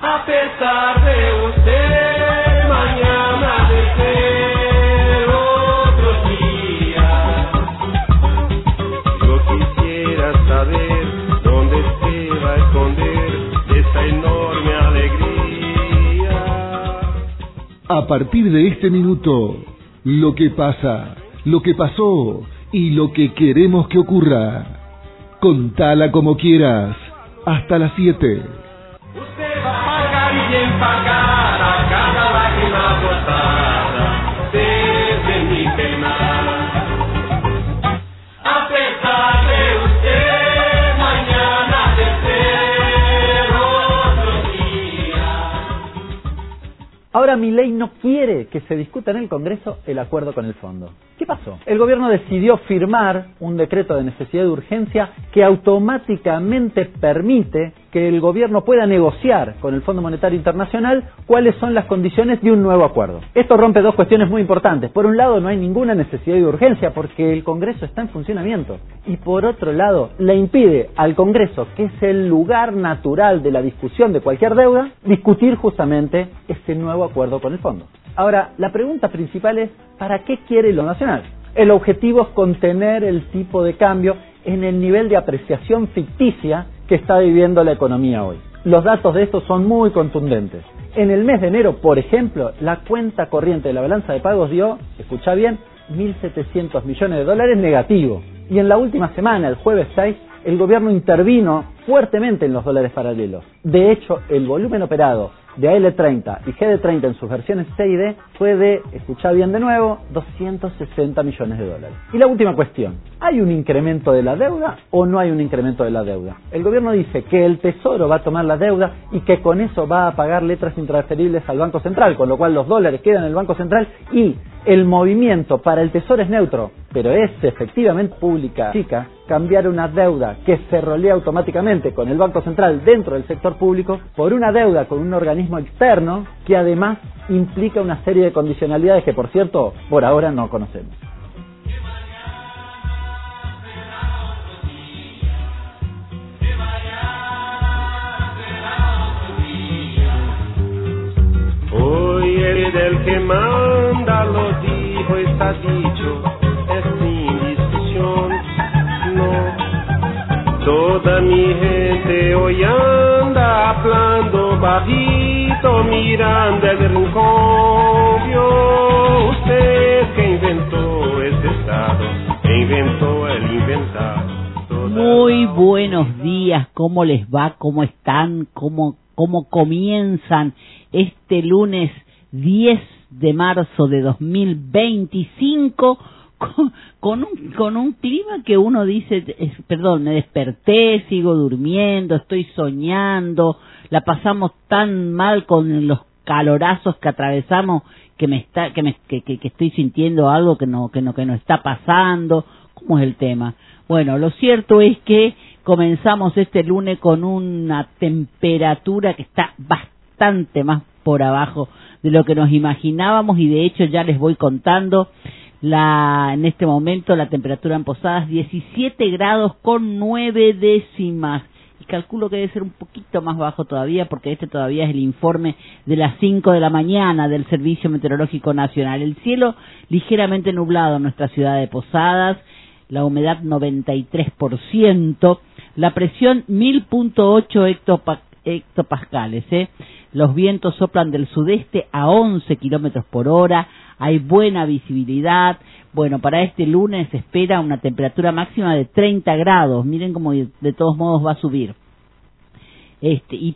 A pesar de usted, mañana de ser otro día. Yo quisiera saber dónde se va a esconder esa enorme alegría. A partir de este minuto, lo que pasa, lo que pasó y lo que queremos que ocurra. Contala como quieras, hasta las 7. Usted va a pagar y bien pagar a cada lágrima brotada desde mi penar. A pesar de usted, mañana de ser otro día. Ahora Milei no quiere que se discuta en el Congreso el acuerdo con el fondo. ¿Qué pasó? El gobierno decidió firmar un decreto de necesidad de urgencia que automáticamente permite que el gobierno pueda negociar con el Fondo Monetario Internacional cuáles son las condiciones de un nuevo acuerdo. Esto rompe dos cuestiones muy importantes. Por un lado, no hay ninguna necesidad de urgencia porque el Congreso está en funcionamiento. Y por otro lado, le impide al Congreso, que es el lugar natural de la discusión de cualquier deuda, discutir justamente ese nuevo acuerdo con el fondo. Ahora, la pregunta principal es, ¿para qué quiere lo nacional? El objetivo es contener el tipo de cambio en el nivel de apreciación ficticia que está viviendo la economía hoy. Los datos de esto son muy contundentes. En el mes de enero, por ejemplo, la cuenta corriente de la balanza de pagos dio, escucha bien, 1.700 millones de dólares negativo. Y en la última semana, el jueves 6, el gobierno intervino fuertemente en los dólares paralelos. De hecho, el volumen operado de AL30 y GD30 en sus versiones C y D fue de, escuchá bien de nuevo, 260 millones de dólares. Y la última cuestión, ¿hay un incremento de la deuda o no hay un incremento de la deuda? El gobierno dice que el Tesoro va a tomar la deuda y que con eso va a pagar letras intransferibles al Banco Central, con lo cual los dólares quedan en el Banco Central y el movimiento para el Tesoro es neutro, pero es efectivamente pública chica cambiar una deuda que se rolea automáticamente con el Banco Central dentro del sector público por una deuda con un organismo externo que además implica una serie de condicionalidades que, por cierto, por ahora no conocemos. Hoy el del que manda lo dijo, está dicho, es sin discusión, no. Toda mi gente hoy anda hablando bajito, mirando el rincón. Vio usted que inventó este estado, que inventó el inventar. Muy buenos días, ¿cómo les va? ¿Cómo están? ¿Cómo comienzan este lunes 10 de marzo de 2025 con un clima que uno dice, me desperté, sigo durmiendo, estoy soñando, la pasamos tan mal con los calorazos que atravesamos que estoy sintiendo algo que no está pasando? ¿Cómo es el tema? Bueno, lo cierto es que comenzamos este lunes con una temperatura que está bastante más por abajo de lo que nos imaginábamos y de hecho ya les voy contando en este momento la temperatura en Posadas 17 grados con 9 décimas y calculo que debe ser un poquito más bajo todavía porque este todavía es el informe de las 5 de la mañana del Servicio Meteorológico Nacional. El cielo ligeramente nublado en nuestra ciudad de Posadas, la humedad 93%, la presión 1000.8 hectopascales, Los vientos soplan del sudeste a 11 kilómetros por hora, hay buena visibilidad. Bueno, para este lunes se espera una temperatura máxima de 30 grados, miren cómo de todos modos va a subir. Y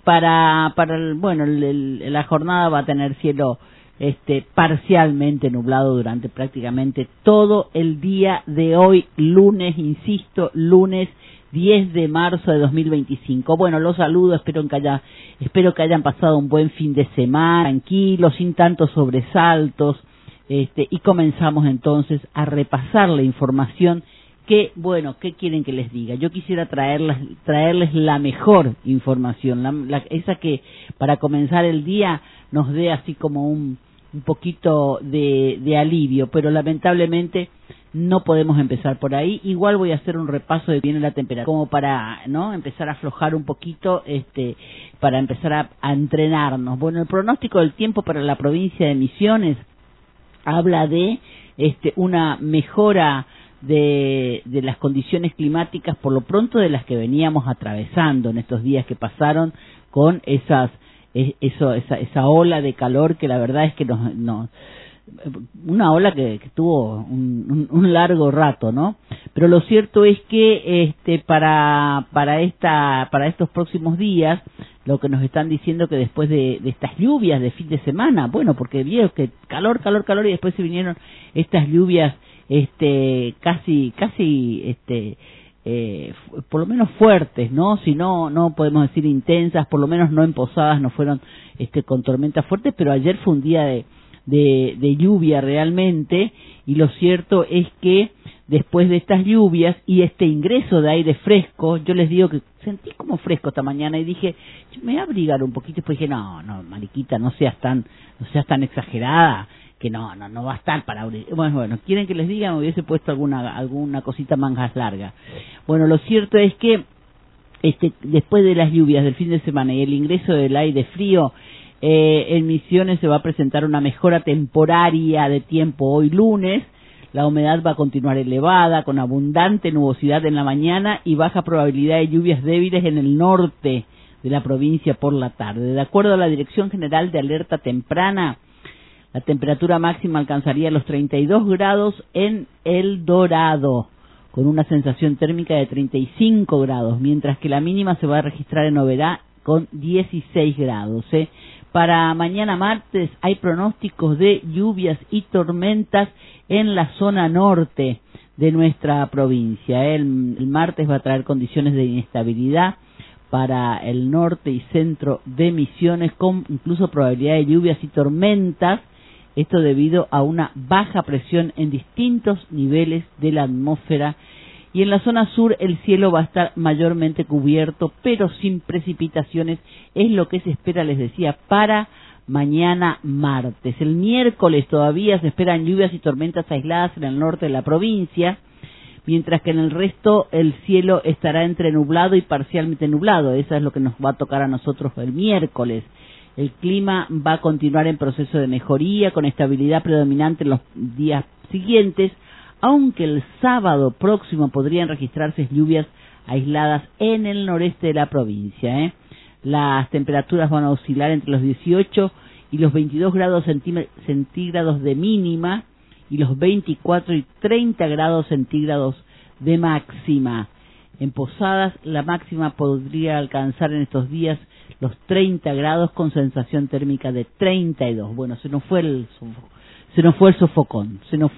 la jornada va a tener cielo parcialmente nublado durante prácticamente todo el día de hoy, lunes, insisto, lunes 10 de marzo de 2025. Bueno, los saludo, espero que hayan pasado un buen fin de semana, tranquilo, sin tantos sobresaltos, y comenzamos entonces a repasar la información ¿qué quieren que les diga? Yo quisiera traerles la mejor información, esa que para comenzar el día nos dé así como un poquito de alivio, pero lamentablemente no podemos empezar por ahí. Igual voy a hacer un repaso de bien la temperatura, como para no empezar a aflojar un poquito, para empezar a entrenarnos. Bueno, el pronóstico del tiempo para la provincia de Misiones habla de una mejora de las condiciones climáticas, por lo pronto de las que veníamos atravesando en estos días que pasaron, con esa ola de calor que la verdad es que una ola que tuvo un largo rato, ¿no? Pero lo cierto es que para estos próximos días, lo que nos están diciendo que después de estas lluvias de fin de semana, bueno, porque vieron que calor y después se vinieron estas lluvias casi por lo menos fuertes, ¿no? Si no podemos decir intensas, por lo menos no en Posadas, no fueron con tormentas fuertes, pero ayer fue un día de lluvia realmente, y lo cierto es que después de estas lluvias y este ingreso de aire fresco, yo les digo que sentí como fresco esta mañana y dije, me voy a abrigar un poquito, y después dije, no, mariquita, no seas tan exagerada, que no va a estar para abrir. Bueno, quieren que les diga, me hubiese puesto alguna cosita mangas larga. Bueno, lo cierto es que después de las lluvias del fin de semana y el ingreso del aire frío, en Misiones se va a presentar una mejora temporaria de tiempo hoy lunes. La humedad va a continuar elevada, con abundante nubosidad en la mañana y baja probabilidad de lluvias débiles en el norte de la provincia por la tarde. De acuerdo a la Dirección General de Alerta Temprana, la temperatura máxima alcanzaría los 32 grados en El Dorado, con una sensación térmica de 35 grados, mientras que la mínima se va a registrar en Oberá con 16 grados. Para mañana martes hay pronósticos de lluvias y tormentas en la zona norte de nuestra provincia. El martes va a traer condiciones de inestabilidad para el norte y centro de Misiones, con incluso probabilidad de lluvias y tormentas, esto debido a una baja presión en distintos niveles de la atmósfera. Y en la zona sur el cielo va a estar mayormente cubierto, pero sin precipitaciones, es lo que se espera, les decía, para mañana martes. El miércoles todavía se esperan lluvias y tormentas aisladas en el norte de la provincia, mientras que en el resto el cielo estará entre nublado y parcialmente nublado. Eso es lo que nos va a tocar a nosotros el miércoles. El clima va a continuar en proceso de mejoría, con estabilidad predominante en los días siguientes, aunque el sábado próximo podrían registrarse lluvias aisladas en el noreste de la provincia. Las temperaturas van a oscilar entre los 18 y los 22 grados centígrados de mínima y los 24 y 30 grados centígrados de máxima. En Posadas la máxima podría alcanzar en estos días los 30 grados con sensación térmica de 32. Bueno, se nos fue el sofocón.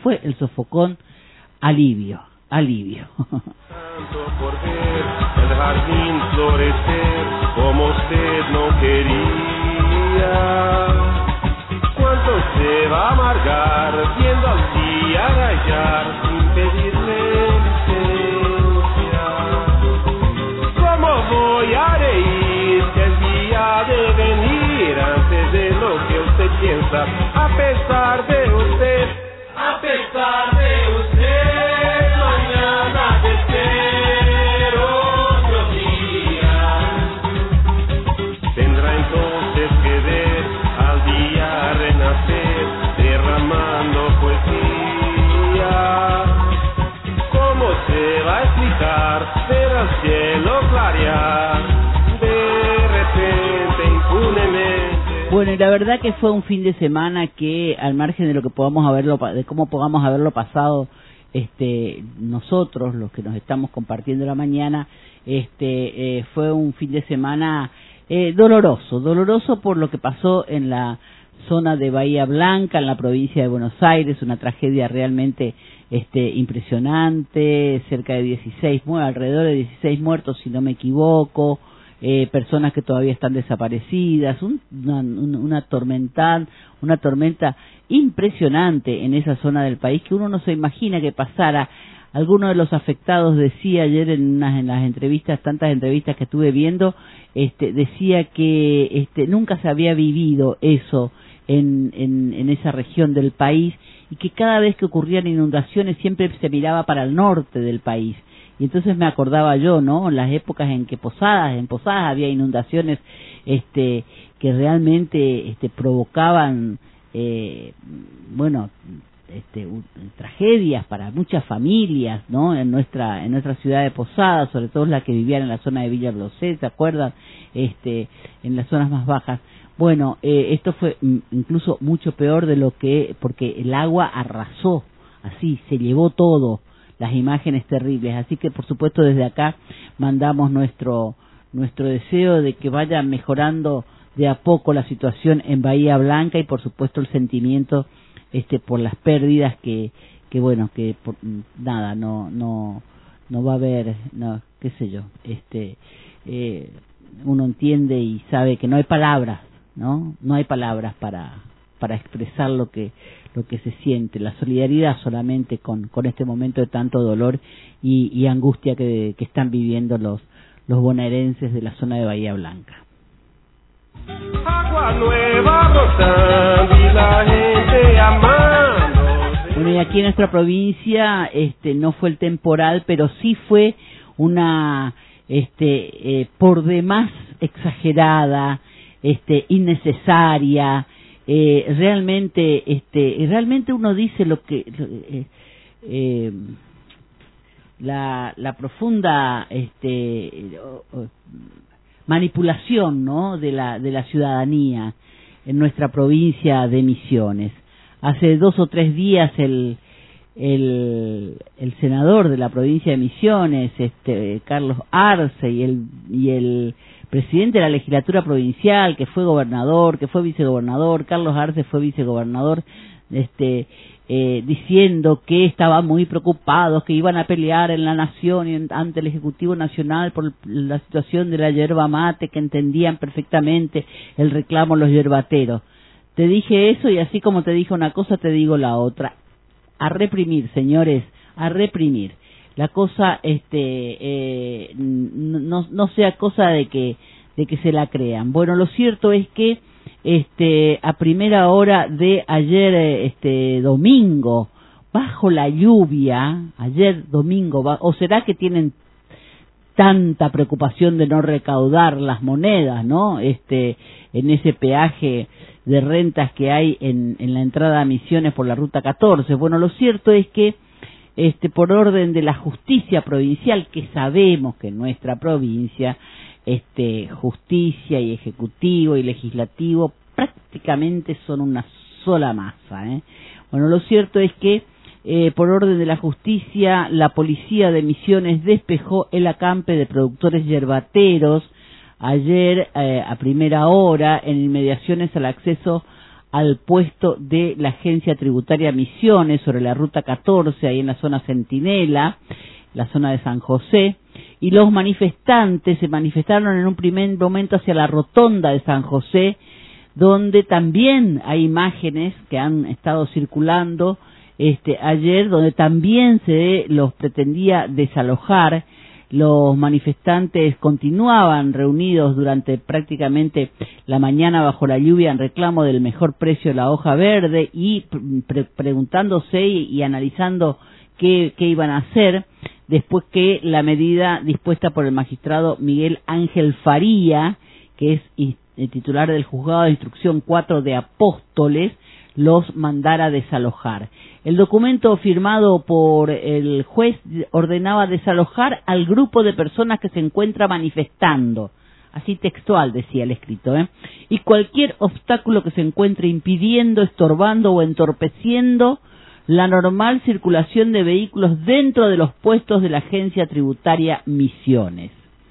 Alivio. Tanto por ver el jardín florecer como usted no quería. ¿Cuánto se va a amargar viendo al día rayar sin pedirle licencia? ¿Cómo voy a reír que el día de venir antes de lo que usted piensa? A pesar de usted, mañana te espero otro día. Tendrá entonces que ver al día renacer, derramando poesía. ¿Cómo se va a explicar ver al cielo clarear de repente, impunemente? Bueno, y la verdad que fue un fin de semana que, al margen de lo que podamos cómo podamos haberlo pasado nosotros, los que nos estamos compartiendo la mañana, fue un fin de semana doloroso por lo que pasó en la zona de Bahía Blanca, en la provincia de Buenos Aires, una tragedia realmente impresionante, alrededor de 16 muertos, si no me equivoco, personas que todavía están desaparecidas, una tormenta impresionante en esa zona del país que uno no se imagina que pasara. Alguno de los afectados decía ayer en las entrevistas, tantas entrevistas que estuve viendo, decía que nunca se había vivido eso en esa región del país, y que cada vez que ocurrían inundaciones siempre se miraba para el norte del país. Y entonces me acordaba yo, ¿no? En las épocas en que en Posadas había inundaciones que realmente provocaban tragedias para muchas familias, ¿no? En nuestra ciudad de Posadas, sobre todo las que vivían en la zona de Villa Blosé, ¿se acuerdan? En las zonas más bajas. Bueno, esto fue incluso mucho peor porque el agua arrasó, así, se llevó todo, las imágenes terribles. Así que, por supuesto, desde acá mandamos nuestro deseo de que vaya mejorando de a poco la situación en Bahía Blanca, y por supuesto el sentimiento por las pérdidas que no va a haber, no, qué sé yo, uno entiende y sabe que no hay palabras, no hay palabras para expresar lo que se siente, la solidaridad solamente con este momento de tanto dolor y angustia que están viviendo los bonaerenses de la zona de Bahía Blanca. Agua nueva brotando y la gente amando. Bueno, y aquí en nuestra provincia no fue el temporal, pero sí fue una por demás exagerada, innecesaria, realmente uno dice la profunda manipulación, ¿no?, de la ciudadanía en nuestra provincia de Misiones. Hace 2 o 3 días el senador de la provincia de Misiones, Carlos Arce, y el presidente de la legislatura provincial, que fue gobernador, que fue vicegobernador, Carlos Arce fue vicegobernador, diciendo que estaban muy preocupados, que iban a pelear en la nación y ante el Ejecutivo Nacional por la situación de la yerba mate, que entendían perfectamente el reclamo de los yerbateros. Te dije eso, y así como te dije una cosa, te digo la otra. A reprimir, señores, a reprimir. La cosa no sea cosa de que se la crean. Bueno, lo cierto es que a primera hora de ayer domingo, bajo la lluvia, ayer domingo, o será que tienen tanta preocupación de no recaudar las monedas, ¿no? En ese peaje de rentas que hay en la entrada a Misiones por la ruta 14. Bueno, lo cierto es que por orden de la justicia provincial, que sabemos que en nuestra provincia justicia y ejecutivo y legislativo prácticamente son una sola masa, Bueno, lo cierto es que por orden de la justicia, la policía de Misiones despejó el acampe de productores yerbateros ayer a primera hora en inmediaciones al acceso al puesto de la Agencia Tributaria Misiones sobre la ruta 14, ahí en la zona Centinela, la zona de San José, y los manifestantes se manifestaron en un primer momento hacia la rotonda de San José, donde también hay imágenes que han estado circulando ayer, donde también se los pretendía desalojar. Los manifestantes continuaban reunidos durante prácticamente la mañana bajo la lluvia en reclamo del mejor precio de la hoja verde y preguntándose y analizando qué iban a hacer después que la medida dispuesta por el magistrado Miguel Ángel Faría, que es el titular del Juzgado de Instrucción 4 de Apóstoles, los mandara desalojar. El documento firmado por el juez ordenaba desalojar al grupo de personas que se encuentra manifestando, así textual decía el escrito, y cualquier obstáculo que se encuentre impidiendo, estorbando o entorpeciendo la normal circulación de vehículos dentro de los puestos de la Agencia Tributaria Misiones.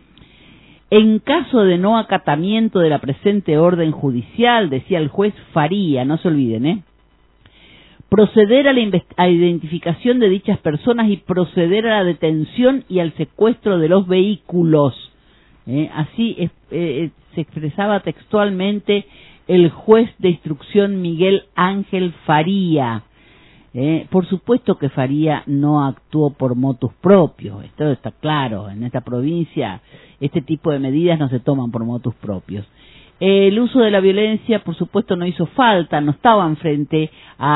En caso de no acatamiento de la presente orden judicial, decía el juez Faría, no se olviden, proceder a la identificación de dichas personas y proceder a la detención y al secuestro de los vehículos. Así se expresaba textualmente el juez de instrucción Miguel Ángel Faría. Por supuesto que Faría no actuó por motus propios, esto está claro. En esta provincia este tipo de medidas no se toman por motus propios. El uso de la violencia, por supuesto, no hizo falta, no estaban frente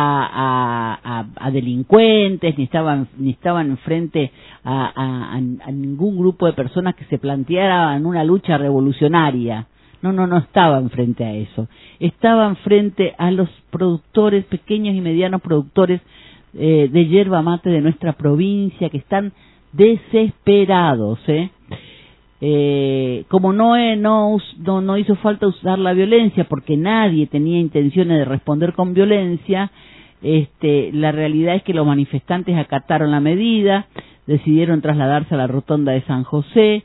a delincuentes, ni estaban frente a ningún grupo de personas que se plantearan una lucha revolucionaria. No estaban frente a eso. Estaban frente a los productores, pequeños y medianos productores de yerba mate de nuestra provincia, que están desesperados, como no hizo falta usar la violencia porque nadie tenía intenciones de responder con violencia, la realidad es que los manifestantes acataron la medida, decidieron trasladarse a la rotonda de San José,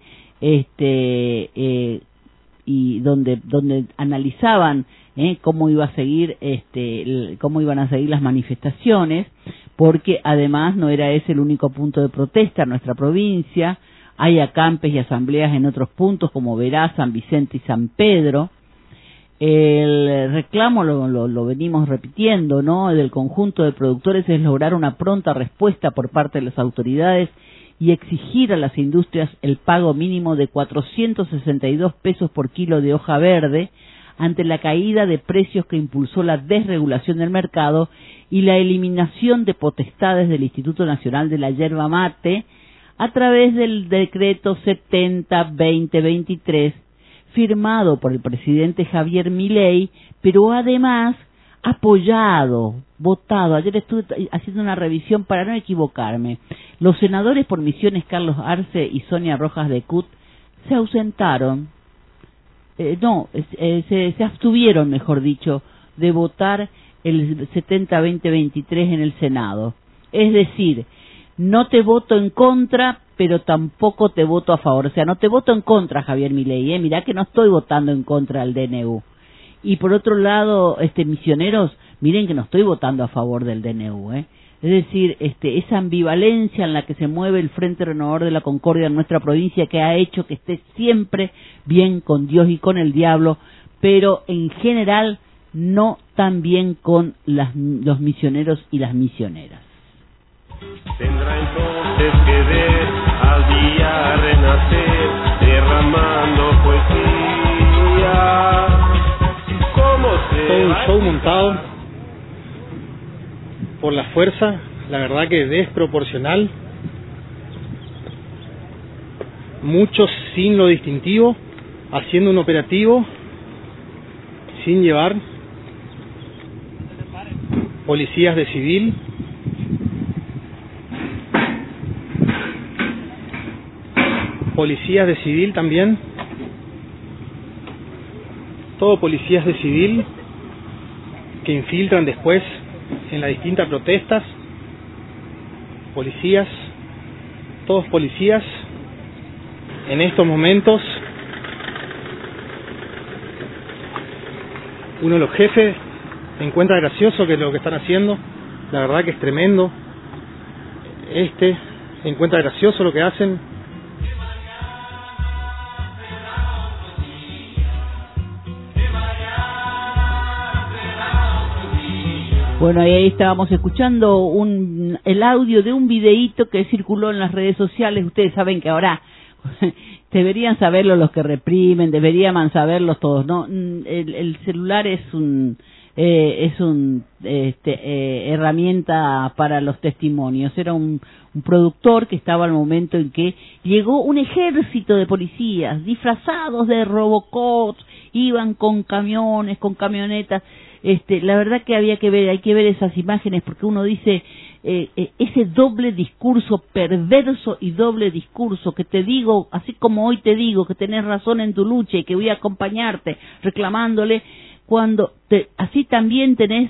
y donde analizaban cómo iban a seguir las manifestaciones, porque además no era ese el único punto de protesta en nuestra provincia. Hay acampes y asambleas en otros puntos como Verá, San Vicente y San Pedro. El reclamo, lo venimos repitiendo, ¿no?, del conjunto de productores es lograr una pronta respuesta por parte de las autoridades y exigir a las industrias el pago mínimo de 462 pesos por kilo de hoja verde ante la caída de precios que impulsó la desregulación del mercado y la eliminación de potestades del Instituto Nacional de la Yerba Mate a través del decreto 70-2023 firmado por el presidente Javier Milei, pero además apoyado, votado. Ayer estuve haciendo una revisión para no equivocarme. Los senadores por Misiones Carlos Arce y Sonia Rojas de Cut se ausentaron, se abstuvieron, mejor dicho, de votar el 70-2023 en el Senado. Es decir, no te voto en contra, pero tampoco te voto a favor. O sea, no te voto en contra, Javier Milei, mirá que no estoy votando en contra del DNU. Y por otro lado, misioneros, miren que no estoy votando a favor del DNU, Es decir, esa ambivalencia en la que se mueve el Frente Renovador de la Concordia en nuestra provincia, que ha hecho que esté siempre bien con Dios y con el diablo, pero en general no tan bien con los misioneros y las misioneras. Tendrá entonces que ver al día renacer, derramando poesía. Todo un show montado por la fuerza, la verdad que desproporcional, muchos sin lo distintivo, haciendo un operativo sin llevar policías de civil, también, todo policías de civil que infiltran después en las distintas protestas, todos policías en estos momentos. Uno de los jefes encuentra gracioso que lo que están haciendo, la verdad que es tremendo. Encuentra gracioso lo que hacen. Bueno, y ahí estábamos escuchando el audio de un videíto que circuló en las redes sociales. Ustedes saben que ahora deberían saberlo los que reprimen, deberían saberlos todos, ¿no? El celular es herramienta para los testimonios. Era un productor que estaba al momento en que llegó un ejército de policías disfrazados de robocops, iban con camiones, con camionetas. La verdad que hay que ver esas imágenes, porque uno dice, ese doble discurso, perverso y doble discurso, que te digo, así como hoy te digo que tenés razón en tu lucha y que voy a acompañarte reclamándole, cuando así también tenés,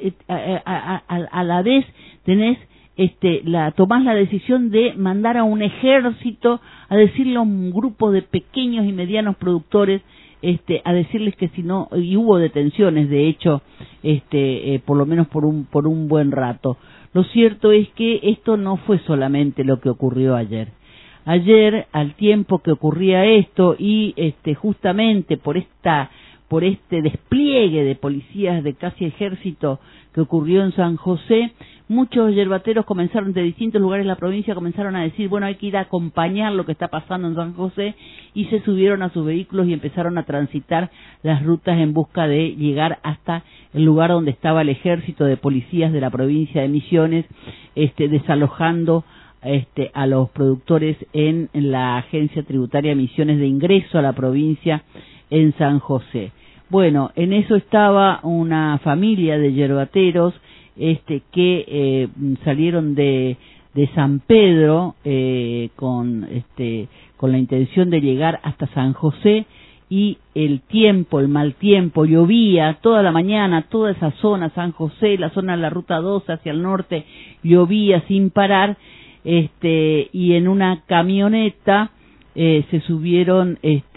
a la vez tenés, tomás la decisión de mandar a un ejército a decirle a un grupo de pequeños y medianos productores, a decirles que si no, y hubo detenciones de hecho, por lo menos por un buen rato. Lo cierto es que esto no fue solamente lo que ocurrió ayer. Ayer, al tiempo que ocurría esto y justamente por este despliegue de policías de casi ejército que ocurrió en San José, muchos yerbateros comenzaron de distintos lugares de la provincia, comenzaron a decir, bueno, hay que ir a acompañar lo que está pasando en San José, y se subieron a sus vehículos y empezaron a transitar las rutas en busca de llegar hasta el lugar donde estaba el ejército de policías de la provincia de Misiones, desalojando a los productores en la Agencia Tributaria Misiones de ingreso a la provincia en San José. Bueno, en eso estaba una familia de yerbateros que salieron de San Pedro con la intención de llegar hasta San José, y el mal tiempo, llovía toda la mañana, toda esa zona, San José, la zona de la Ruta 12 hacia el norte, llovía sin parar, y en una camioneta se subieron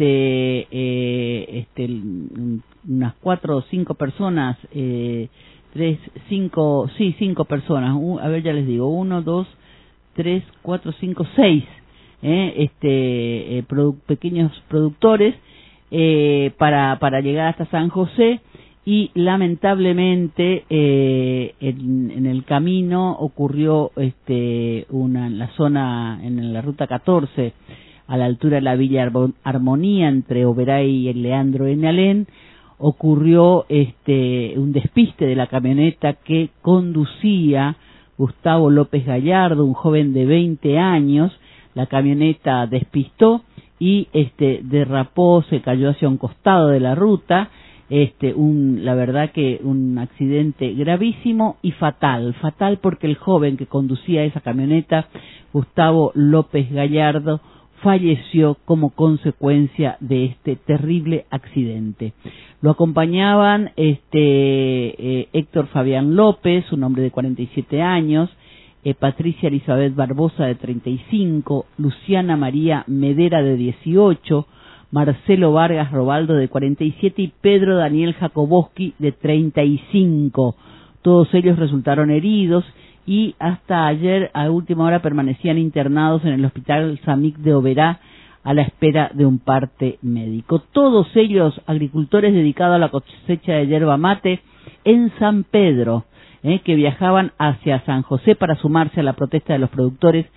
unas 4 o 5 personas, 5 personas, a ver, ya les digo, 1, 2, 3, 4, 5, 6 pequeños productores para llegar hasta San José, y lamentablemente en el camino ocurrió en la zona, en la Ruta 14, a la altura de la Villa Armonía, entre Oberá y el Leandro N. Alén, ocurrió un despiste de la camioneta que conducía Gustavo López Gallardo, un joven de 20 años. La camioneta despistó y derrapó, se cayó hacia un costado de la ruta. La verdad que un accidente gravísimo y fatal porque el joven que conducía esa camioneta, Gustavo López Gallardo, falleció como consecuencia de este terrible accidente. Lo acompañaban Héctor Fabián López, un hombre de 47 años, Patricia Elizabeth Barbosa, de 35, Luciana María Medera, de 18, Marcelo Vargas Robaldo, de 47, y Pedro Daniel Jacoboski, de 35. Todos ellos resultaron heridos y hasta ayer a última hora permanecían internados en el Hospital Samic de Oberá a la espera de un parte médico. Todos ellos agricultores dedicados a la cosecha de yerba mate en San Pedro, que viajaban hacia San José para sumarse a la protesta de los productores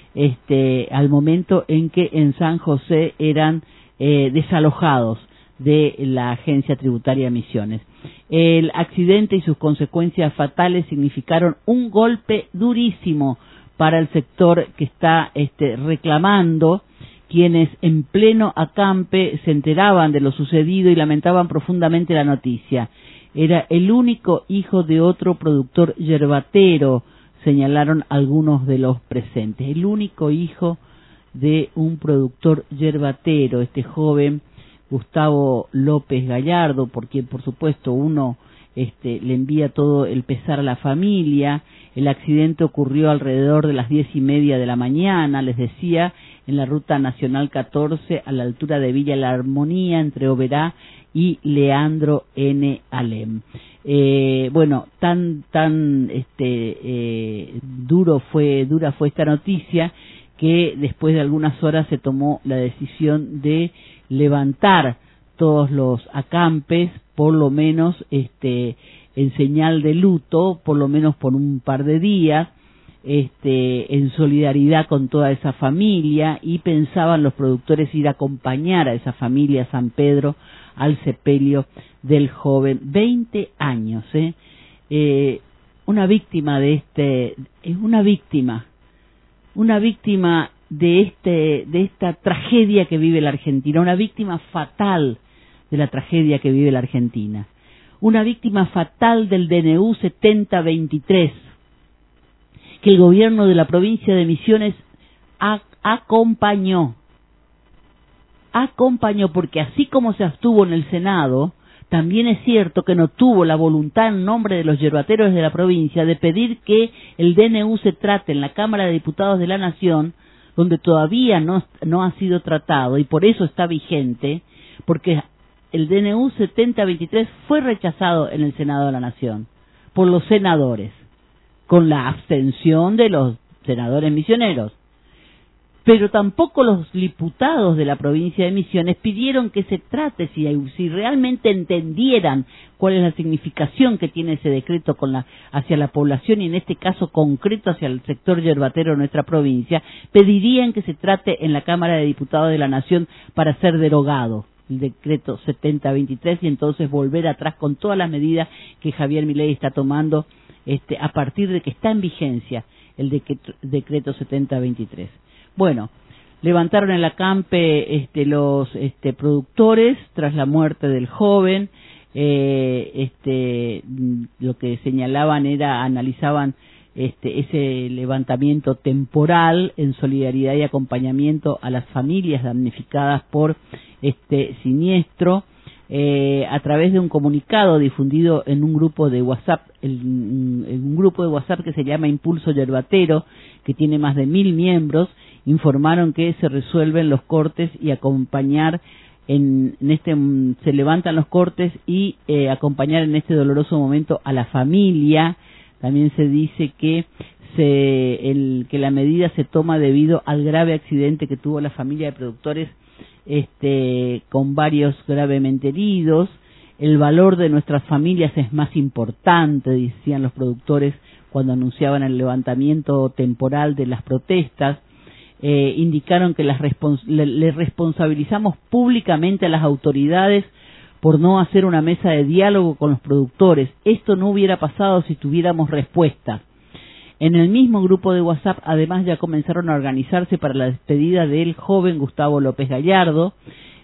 al momento en que en San José eran desalojados de la Agencia Tributaria de Misiones. El accidente y sus consecuencias fatales significaron un golpe durísimo para el sector que está reclamando, quienes en pleno acampe se enteraban de lo sucedido y lamentaban profundamente la noticia. Era el único hijo de otro productor yerbatero, señalaron algunos de los presentes. El único hijo de un productor yerbatero, este joven Gustavo López Gallardo, por quien por supuesto uno le envía todo el pesar a la familia. El accidente ocurrió alrededor de las 10:30 de la mañana, les decía, en la Ruta Nacional 14, a la altura de Villa La Armonía, entre Oberá y Leandro N. Alén. Bueno, dura fue esta noticia, que después de algunas horas se tomó la decisión de levantar todos los acampes, por lo menos en señal de luto, por lo menos por un par de días, en solidaridad con toda esa familia, y pensaban los productores ir a acompañar a esa familia a San Pedro al sepelio del joven, 20 años, una víctima de esta tragedia que vive la Argentina, una víctima fatal de la tragedia que vive la Argentina, una víctima fatal del DNU 7023, que el gobierno de la provincia de Misiones acompañó, porque así como se abstuvo en el Senado, también es cierto que no tuvo la voluntad en nombre de los yerbateros de la provincia de pedir que el DNU se trate en la Cámara de Diputados de la Nación, donde todavía no ha sido tratado, y por eso está vigente, porque el DNU 7023 fue rechazado en el Senado de la Nación por los senadores, con la abstención de los senadores misioneros. pero tampoco los diputados de la provincia de Misiones pidieron que se trate, si realmente entendieran cuál es la significación que tiene ese decreto hacia la población y en este caso concreto hacia el sector yerbatero de nuestra provincia, pedirían que se trate en la Cámara de Diputados de la Nación para ser derogado el decreto 7023 y entonces volver atrás con todas las medidas que Javier Milei está tomando a partir de que está en vigencia el decreto 7023. Bueno, levantaron en la campe los productores tras la muerte del joven. Lo que señalaban analizaban ese levantamiento temporal en solidaridad y acompañamiento a las familias damnificadas por este siniestro. A través de un comunicado difundido en un grupo de WhatsApp, en un grupo de WhatsApp que se llama Impulso Yerbatero, que tiene más de 1000 miembros, informaron que se resuelven los cortes y acompañar se levantan los cortes y acompañar en este doloroso momento a la familia. También se dice que la medida se toma debido al grave accidente que tuvo la familia de productores con varios gravemente heridos. El valor de nuestras familias es más importante, decían los productores cuando anunciaban el levantamiento temporal de las protestas. Indicaron que le responsabilizamos públicamente a las autoridades por no hacer una mesa de diálogo con los productores. Esto no hubiera pasado si tuviéramos respuesta. En el mismo grupo de WhatsApp, además, ya comenzaron a organizarse para la despedida del joven Gustavo López Gallardo.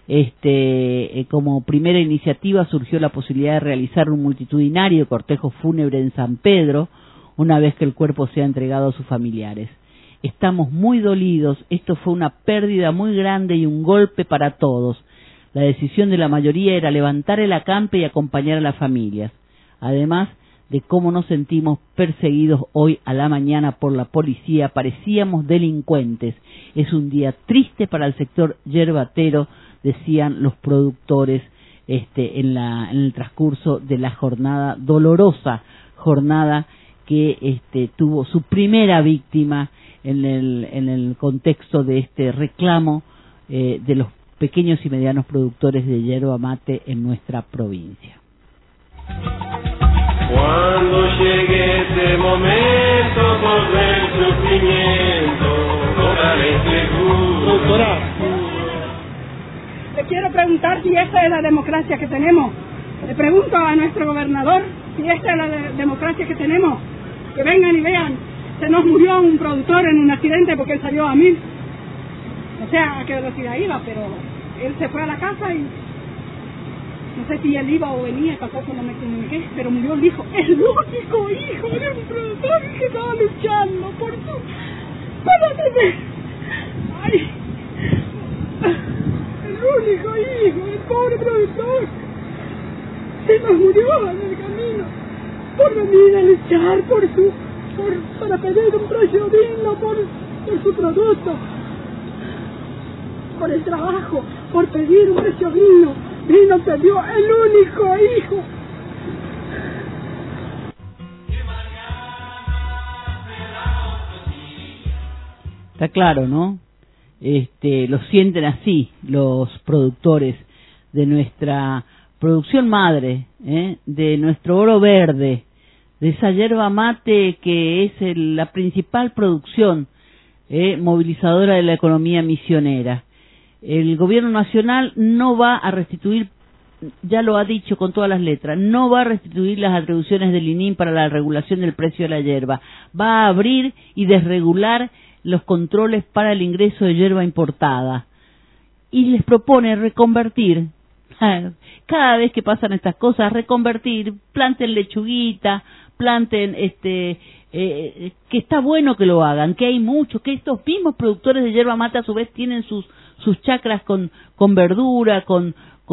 Como primera iniciativa surgió la posibilidad de realizar un multitudinario cortejo fúnebre en San Pedro, una vez que el cuerpo sea entregado a sus familiares. Estamos muy dolidos, esto fue una pérdida muy grande y un golpe para todos. La decisión de la mayoría era levantar el acampe y acompañar a las familias. Además de cómo nos sentimos perseguidos hoy a la mañana por la policía, parecíamos delincuentes. Es un día triste para el sector yerbatero, decían los productores en el transcurso de la jornada, dolorosa jornada que tuvo su primera víctima en el contexto de este reclamo de los pequeños y medianos productores de yerba mate en nuestra provincia. Cuando llegue ese momento, por el sufrimiento, cobraré seguro. Doctora, le quiero preguntar si esta es la democracia que tenemos. Le pregunto a nuestro gobernador si esta es la democracia que tenemos. Que vengan y vean, se nos murió un productor en un accidente porque él salió a 1000. No sé a qué velocidad iba, pero él se fue a la casa y no sé si él iba o venía, tampoco no me comuniqué, pero murió el hijo, el único hijo de un productor que estaba luchando para tener. Ay, el único hijo del pobre productor se nos murió en el camino por venir a luchar para pedir un precio digno por su producto, por el trabajo, por pedir un precio digno. Vino, perdió el único hijo. Está claro, ¿no? Lo sienten así los productores de nuestra producción madre, de nuestro oro verde, de esa yerba mate que es la principal producción movilizadora de la economía misionera. El gobierno nacional no va a restituir, ya lo ha dicho con todas las letras, no va a restituir las atribuciones del INIM para la regulación del precio de la yerba. Va a abrir y desregular los controles para el ingreso de yerba importada. Y les propone reconvertir, cada vez que pasan estas cosas, reconvertir, planten lechuguita, planten que está bueno que lo hagan, que hay muchos, que estos mismos productores de yerba mate a su vez tienen sus chacras con verdura, con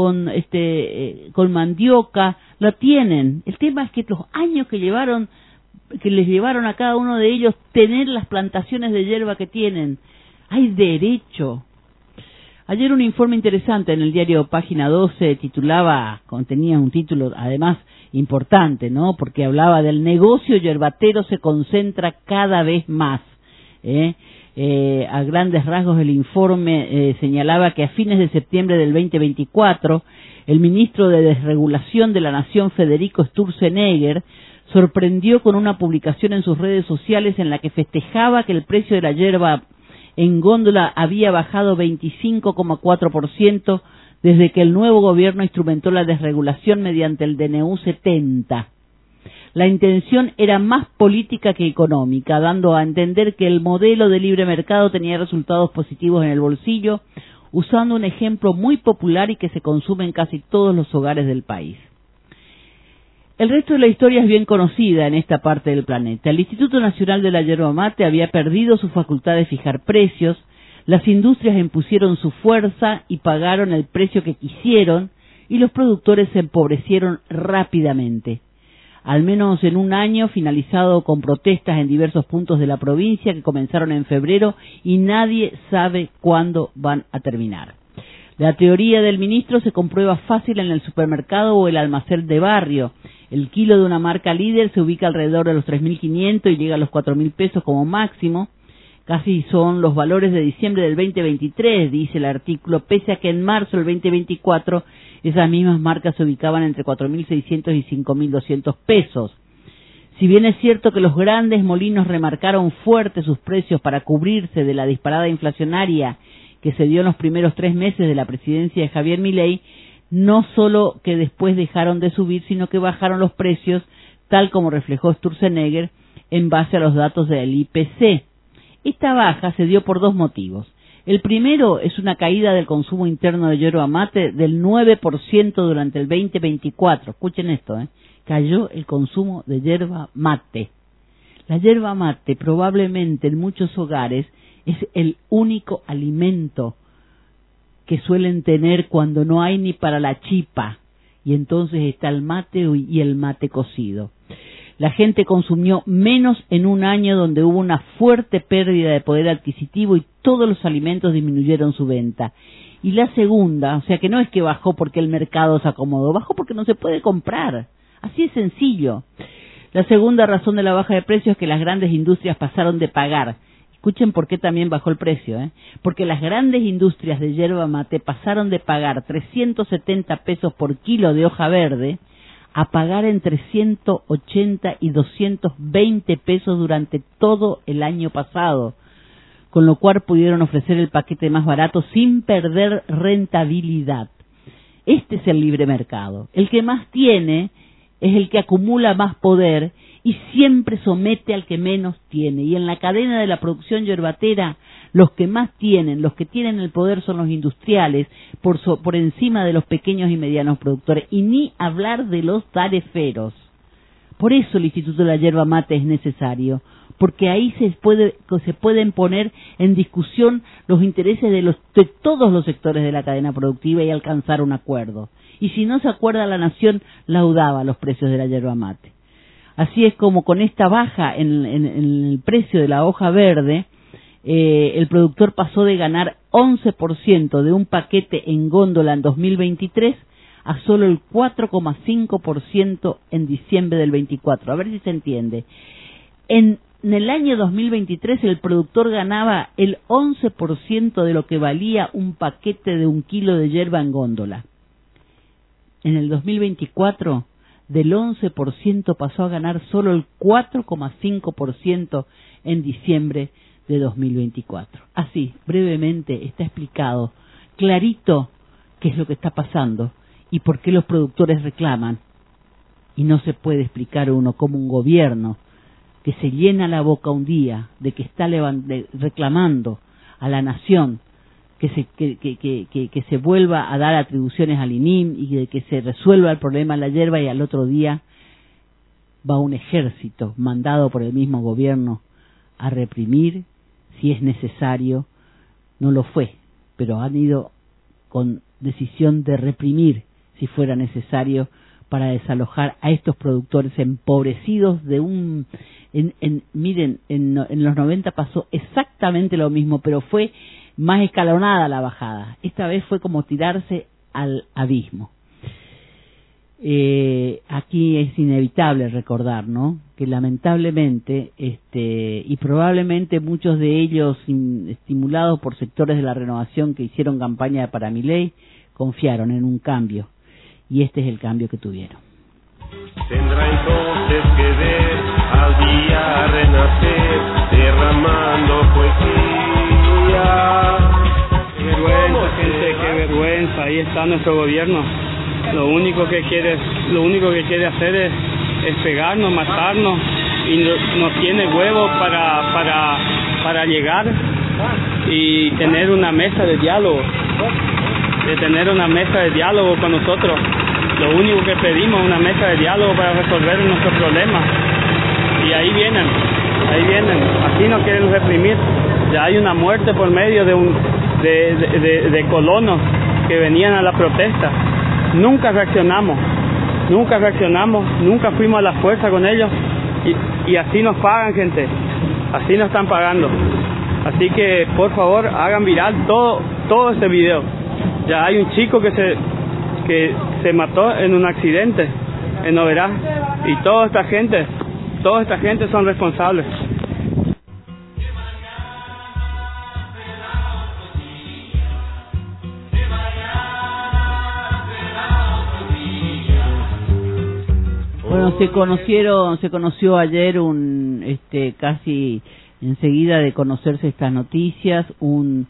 mandioca, la tienen. El tema es que los años que les llevaron a cada uno de ellos tener las plantaciones de yerba que tienen, hay derecho. Ayer un informe interesante en el diario Página 12 contenía un título además importante, ¿no? Porque hablaba del negocio yerbatero se concentra cada vez más. A grandes rasgos el informe señalaba que a fines de septiembre del 2024 el ministro de Desregulación de la Nación, Federico Sturzenegger, sorprendió con una publicación en sus redes sociales en la que festejaba que el precio de la yerba en góndola había bajado 25,4% desde que el nuevo gobierno instrumentó la desregulación mediante el DNU 70. La intención era más política que económica, dando a entender que el modelo de libre mercado tenía resultados positivos en el bolsillo, usando un ejemplo muy popular y que se consume en casi todos los hogares del país. El resto de la historia es bien conocida en esta parte del planeta. El Instituto Nacional de la Yerba Mate había perdido su facultad de fijar precios, las industrias impusieron su fuerza y pagaron el precio que quisieron, y los productores se empobrecieron rápidamente. Al menos en un año, finalizado con protestas en diversos puntos de la provincia que comenzaron en febrero y nadie sabe cuándo van a terminar. La teoría del ministro se comprueba fácil en el supermercado o el almacén de barrio. El kilo de una marca líder se ubica alrededor de los 3.500 y llega a los 4.000 pesos como máximo. Casi son los valores de diciembre del 2023, dice el artículo, pese a que en marzo del 2024 esas mismas marcas se ubicaban entre 4.600 y 5.200 pesos. Si bien es cierto que los grandes molinos remarcaron fuerte sus precios para cubrirse de la disparada inflacionaria que se dio en los primeros 3 meses de la presidencia de Javier Milei, no solo que después dejaron de subir, sino que bajaron los precios, tal como reflejó Sturzenegger en base a los datos del IPC. Esta baja se dio por 2 motivos. El primero es una caída del consumo interno de yerba mate del 9% durante el 2024. Escuchen esto, cayó el consumo de yerba mate. La yerba mate probablemente en muchos hogares es el único alimento que suelen tener cuando no hay ni para la chipa, y entonces está el mate y el mate cocido. La gente consumió menos en un año donde hubo una fuerte pérdida de poder adquisitivo y todos los alimentos disminuyeron su venta. Y la segunda, o sea que no es que bajó porque el mercado se acomodó, bajó porque no se puede comprar. Así es sencillo. La segunda razón de la baja de precios es que las grandes industrias pasaron de pagar. Escuchen por qué también bajó el precio, porque las grandes industrias de yerba mate pasaron de pagar 370 pesos por kilo de hoja verde a pagar entre 180 y 220 pesos durante todo el año pasado, con lo cual pudieron ofrecer el paquete más barato sin perder rentabilidad. Este es el libre mercado. El que más tiene es el que acumula más poder y siempre somete al que menos tiene. Y en la cadena de la producción yerbatera, los que más tienen, los que tienen el poder son los industriales, por encima de los pequeños y medianos productores, y ni hablar de los tareferos. Por eso el Instituto de la Yerba Mate es necesario, porque ahí se pueden poner en discusión los intereses de todos los sectores de la cadena productiva y alcanzar un acuerdo. Y si no se acuerda, la nación laudaba los precios de la yerba mate. Así es como con esta baja en el precio de la hoja verde, el productor pasó de ganar 11% de un paquete en góndola en 2023 a solo el 4,5% en diciembre del 24. A ver si se entiende. En el año 2023 el productor ganaba el 11% de lo que valía un paquete de 1 kilo de yerba en góndola. En el 2024 del 11% pasó a ganar solo el 4,5% en diciembre de 2024. Así, brevemente, está explicado, clarito, qué es lo que está pasando y por qué los productores reclaman. Y no se puede explicar uno como un gobierno que se llena la boca un día de que está reclamando a la nación que se vuelva a dar atribuciones al INIM y de que se resuelva el problema de la yerba, y al otro día va un ejército mandado por el mismo gobierno a reprimir si es necesario. No lo fue, pero han ido con decisión de reprimir si fuera necesario para desalojar a estos productores empobrecidos de miren, en los 90 pasó exactamente lo mismo, pero fue más escalonada la bajada. Esta vez fue como tirarse al abismo. aquí es inevitable recordar, ¿no?, que lamentablemente y probablemente muchos de ellos estimulados por sectores de la renovación que hicieron campaña para Milei confiaron en un cambio, y este es el cambio que tuvieron. Tendrá entonces que ver al día renacer derramando poesía. Qué vergüenza, gente, qué vergüenza. Ahí está nuestro gobierno. Lo único que quiere hacer es pegarnos, matarnos, y no tiene huevo para llegar y tener una mesa de diálogo, con nosotros. Lo único que pedimos es una mesa de diálogo para resolver nuestros problemas. Y ahí vienen, así nos quieren reprimir. Ya hay una muerte por medio de colonos que venían a la protesta. Nunca reaccionamos, nunca fuimos a la fuerza con ellos, y así nos pagan, gente, así nos están pagando. Así que por favor hagan viral todo este video. Ya hay un chico que se mató en un accidente en Oberá, y toda esta gente son responsables. Bueno, se conoció ayer casi enseguida de conocerse estas noticias, un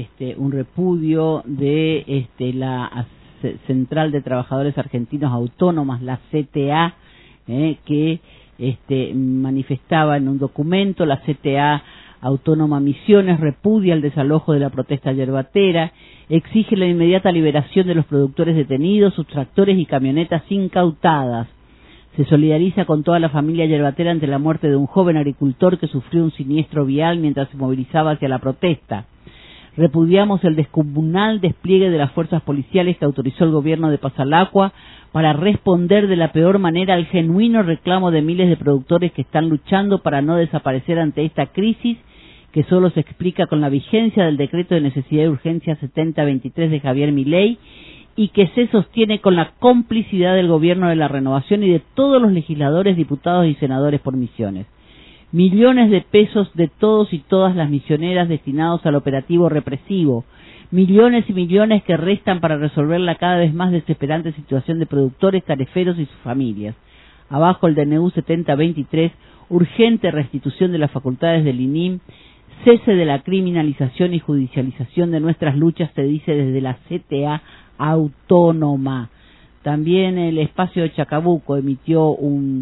repudio de la Central de Trabajadores Argentinos Autónomas, la CTA, que manifestaba en un documento. La CTA Autónoma Misiones repudia el desalojo de la protesta yerbatera, exige la inmediata liberación de los productores detenidos, sus tractores y camionetas incautadas. Se solidariza con toda la familia yerbatera ante la muerte de un joven agricultor que sufrió un siniestro vial mientras se movilizaba hacia la protesta. Repudiamos el descomunal despliegue de las fuerzas policiales que autorizó el gobierno de Pasalacua para responder de la peor manera al genuino reclamo de miles de productores que están luchando para no desaparecer ante esta crisis, que solo se explica con la vigencia del decreto de necesidad de urgencia 7023 de Javier Milei, y que se sostiene con la complicidad del gobierno de la Renovación y de todos los legisladores, diputados y senadores por Misiones. Millones de pesos de todos y todas las misioneras destinados al operativo represivo, millones y millones que restan para resolver la cada vez más desesperante situación de productores, tareferos y sus familias. Abajo el DNU 7023, urgente restitución de las facultades del INIM, cese de la criminalización y judicialización de nuestras luchas, se dice desde la CTA Autónoma. También el espacio de Chacabuco emitió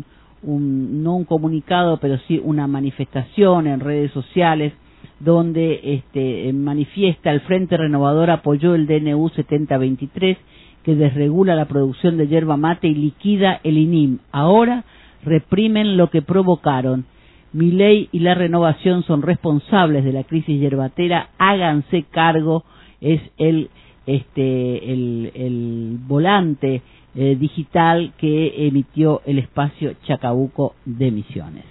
no un comunicado, pero sí una manifestación en redes sociales donde manifiesta: el Frente Renovador apoyó el DNU 7023 que desregula la producción de yerba mate y liquida el INIM. Ahora reprimen lo que provocaron. Milei y la Renovación son responsables de la crisis yerbatera, háganse cargo. Es el volante digital que emitió el espacio Chacabuco de Misiones.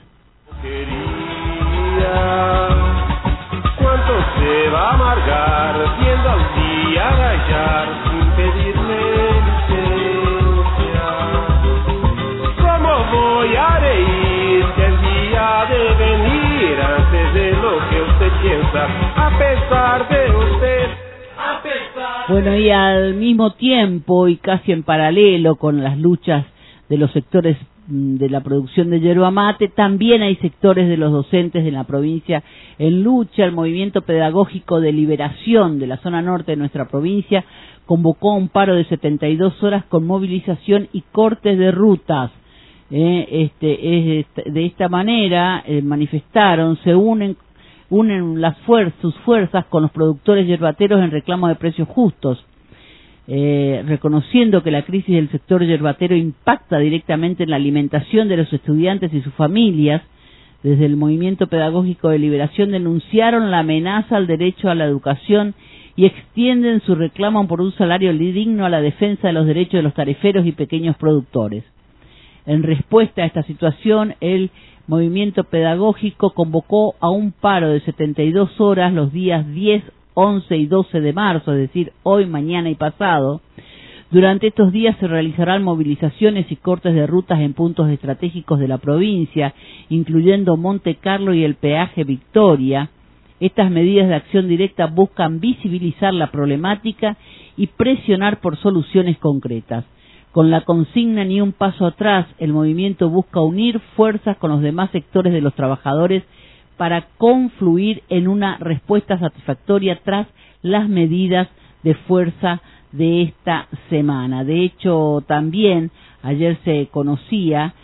¿Cuánto se va a amargar viendo al día gallar sin pedirle licencia? ¿Cómo voy a reír que el día de venir antes de lo que usted piensa, a pesar de usted? Bueno, y al mismo tiempo y casi en paralelo con las luchas de los sectores de la producción de yerba mate, también hay sectores de los docentes de la provincia en lucha. El movimiento pedagógico de liberación de la zona norte de nuestra provincia convocó un paro de 72 horas con movilización y cortes de rutas. De esta manera manifestaron, se unen sus fuerzas con los productores yerbateros en reclamo de precios justos, reconociendo que la crisis del sector yerbatero impacta directamente en la alimentación de los estudiantes y sus familias. Desde el movimiento pedagógico de liberación denunciaron la amenaza al derecho a la educación y extienden su reclamo por un salario digno a la defensa de los derechos de los tareferos y pequeños productores. En respuesta a esta situación, el movimiento pedagógico convocó a un paro de 72 horas los días 10, 11 y 12 de marzo, es decir, hoy, mañana y pasado, Durante estos días se realizarán movilizaciones y cortes de rutas en puntos estratégicos de la provincia, incluyendo Monte Carlo y el peaje Victoria. Estas medidas de acción directa buscan visibilizar la problemática y presionar por soluciones concretas. Con la consigna Ni un paso atrás, el movimiento busca unir fuerzas con los demás sectores de los trabajadores para confluir en una respuesta satisfactoria tras las medidas de fuerza de esta semana. De hecho, también ayer se conocía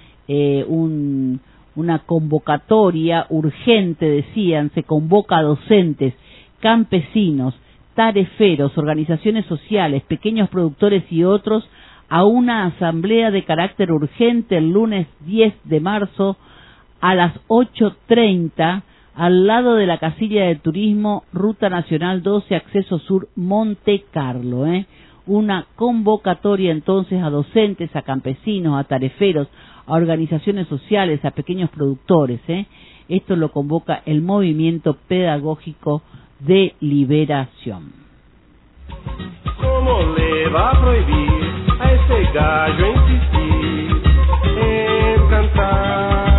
una convocatoria urgente, decían, se convoca a docentes, campesinos, tareferos, organizaciones sociales, pequeños productores y otros a una asamblea de carácter urgente el lunes 10 de marzo a las 8:30 al lado de la casilla de turismo Ruta Nacional 12, Acceso Sur, Monte Carlo. Una convocatoria entonces a docentes, a campesinos, a tareferos, a organizaciones sociales, a pequeños productores. Esto lo convoca el Movimiento Pedagógico de Liberación. ¿Cómo le va a prohibir a ese gallo insistir en cantar?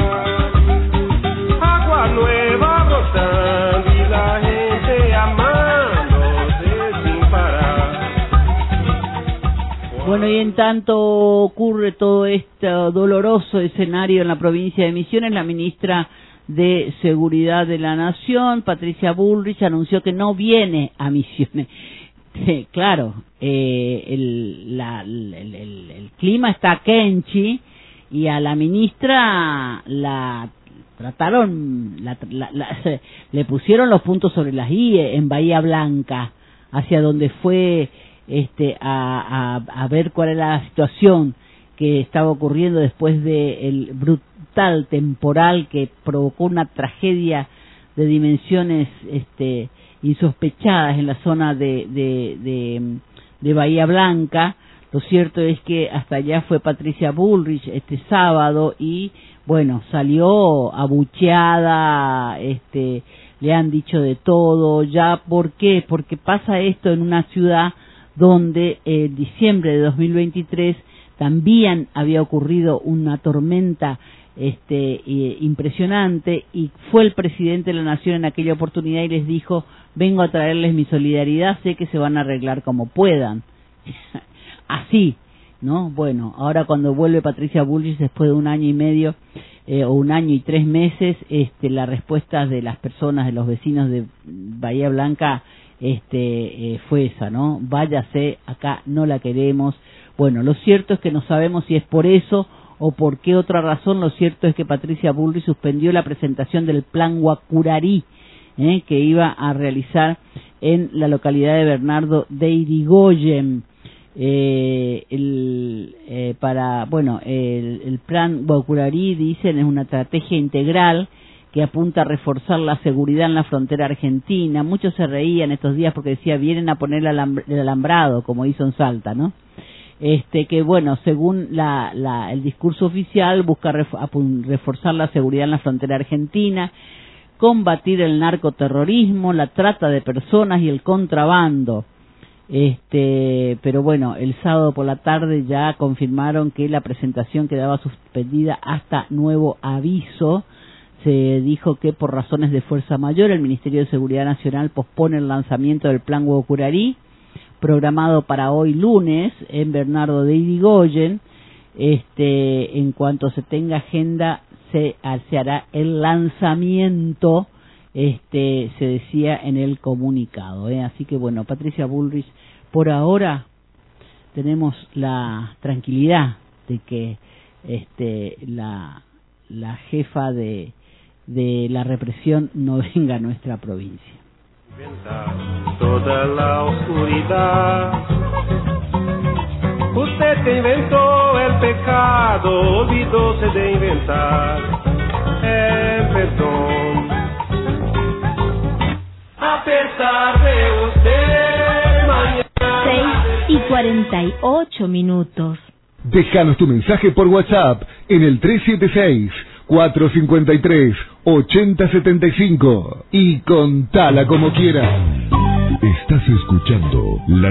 Agua nueva brotando y la gente amándose sin parar. Bueno, y en tanto ocurre todo este doloroso escenario en la provincia de Misiones, la ministra de Seguridad de la Nación, Patricia Bullrich, anunció que no viene a Misiones. Claro, el clima está quenchi y a la ministra la trataron, le pusieron los puntos sobre las i en Bahía Blanca, hacia donde fue a ver cuál era la situación que estaba ocurriendo después del brutal temporal que provocó una tragedia de dimensiones insospechadas en la zona de Bahía Blanca. Lo cierto es que hasta allá fue Patricia Bullrich este sábado y bueno, salió abucheada, le han dicho de todo. Ya, ¿por qué? Porque pasa esto en una ciudad donde en diciembre de 2023 también había ocurrido una tormenta impresionante y fue el presidente de la Nación en aquella oportunidad y les dijo: vengo a traerles mi solidaridad, sé que se van a arreglar como puedan. Así, ¿no? Bueno, ahora cuando vuelve Patricia Bullrich después de un año y medio o un año y 3 meses, la respuesta de las personas, de los vecinos de Bahía Blanca fue esa, ¿no? Váyase, acá no la queremos. Bueno, lo cierto es que no sabemos si es por eso o por qué otra razón. Lo cierto es que Patricia Bullrich suspendió la presentación del plan Guacurarí que iba a realizar en la localidad de Bernardo de Irigoyen. El plan Guacurarí, dicen, es una estrategia integral que apunta a reforzar la seguridad en la frontera argentina. Muchos se reían estos días porque decía: vienen a poner el alambrado, como hizo en Salta, ¿no? Que bueno, según el discurso oficial, busca reforzar la seguridad en la frontera argentina, combatir el narcoterrorismo, la trata de personas y el contrabando. Pero bueno, el sábado por la tarde ya confirmaron que la presentación quedaba suspendida hasta nuevo aviso. Se dijo que por razones de fuerza mayor el Ministerio de Seguridad Nacional pospone el lanzamiento del plan Guacurarí, programado para hoy lunes en Bernardo de Irigoyen. En cuanto se tenga agenda se hará el lanzamiento, se decía en el comunicado. Así que bueno, Patricia Bullrich, por ahora tenemos la tranquilidad de que la jefa de la represión no venga a nuestra provincia. Toda la oscuridad. Usted que inventó el pecado, olvidóse de inventar el perdón. A pesar de usted, mañana 6:48. Déjanos tu mensaje por WhatsApp en el 376-453-8075 y contala como quieras. Estás escuchando la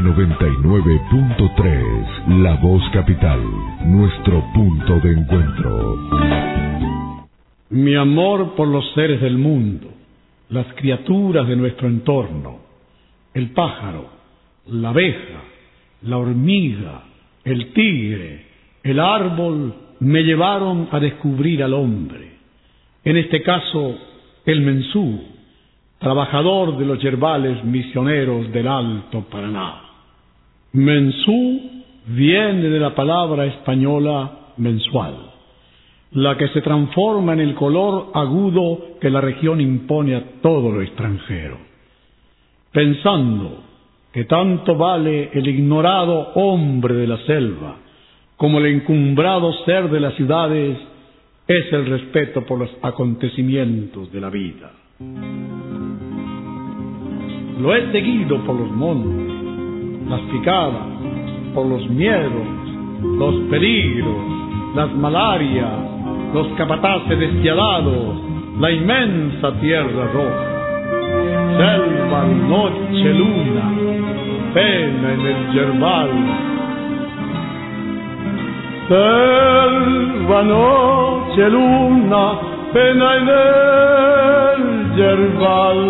99.3, La Voz Capital, nuestro punto de encuentro. Mi amor por los seres del mundo, las criaturas de nuestro entorno, el pájaro, la abeja, la hormiga, el tigre, el árbol, me llevaron a descubrir al hombre. En este caso, el mensú, trabajador de los yerbales misioneros del Alto Paraná. Mensú viene de la palabra española mensual, la que se transforma en el color agudo que la región impone a todo lo extranjero. Pensando que tanto vale el ignorado hombre de la selva como el encumbrado ser de las ciudades, es el respeto por los acontecimientos de la vida. Lo he seguido por los montes, las picadas, por los miedos, los peligros, las malarias, los capataces despiadados, la inmensa tierra roja. Selva, noche, luna, pena en el yerbal. Selva, noche, luna, pena en el yerbal.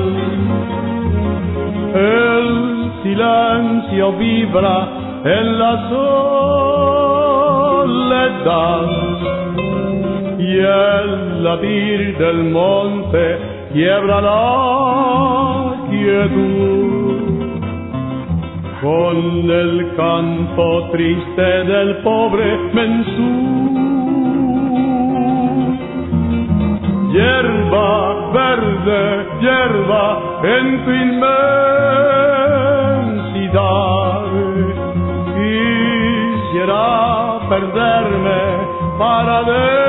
El silencio vibra en la soledad y el latir del monte quiebra la quietud con el canto triste del pobre mensú. Hierba verde, hierba en tu inmensidad, quisiera perderme para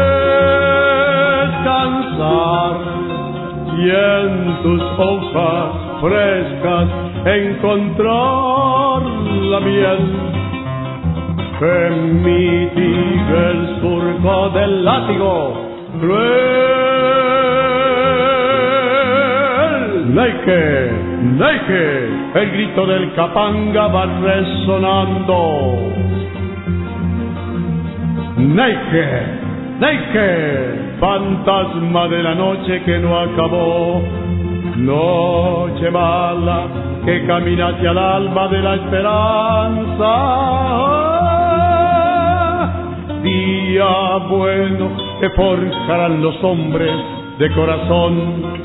descansar y en tus hojas frescas encontrar la miel que mitigue el surco del látigo cruel. Neike, Neike, el grito del capanga va resonando. Neike, Neike, fantasma de la noche que no acabó. Noche mala que camina hacia el alba de la esperanza. Día bueno que forjarán los hombres de corazón.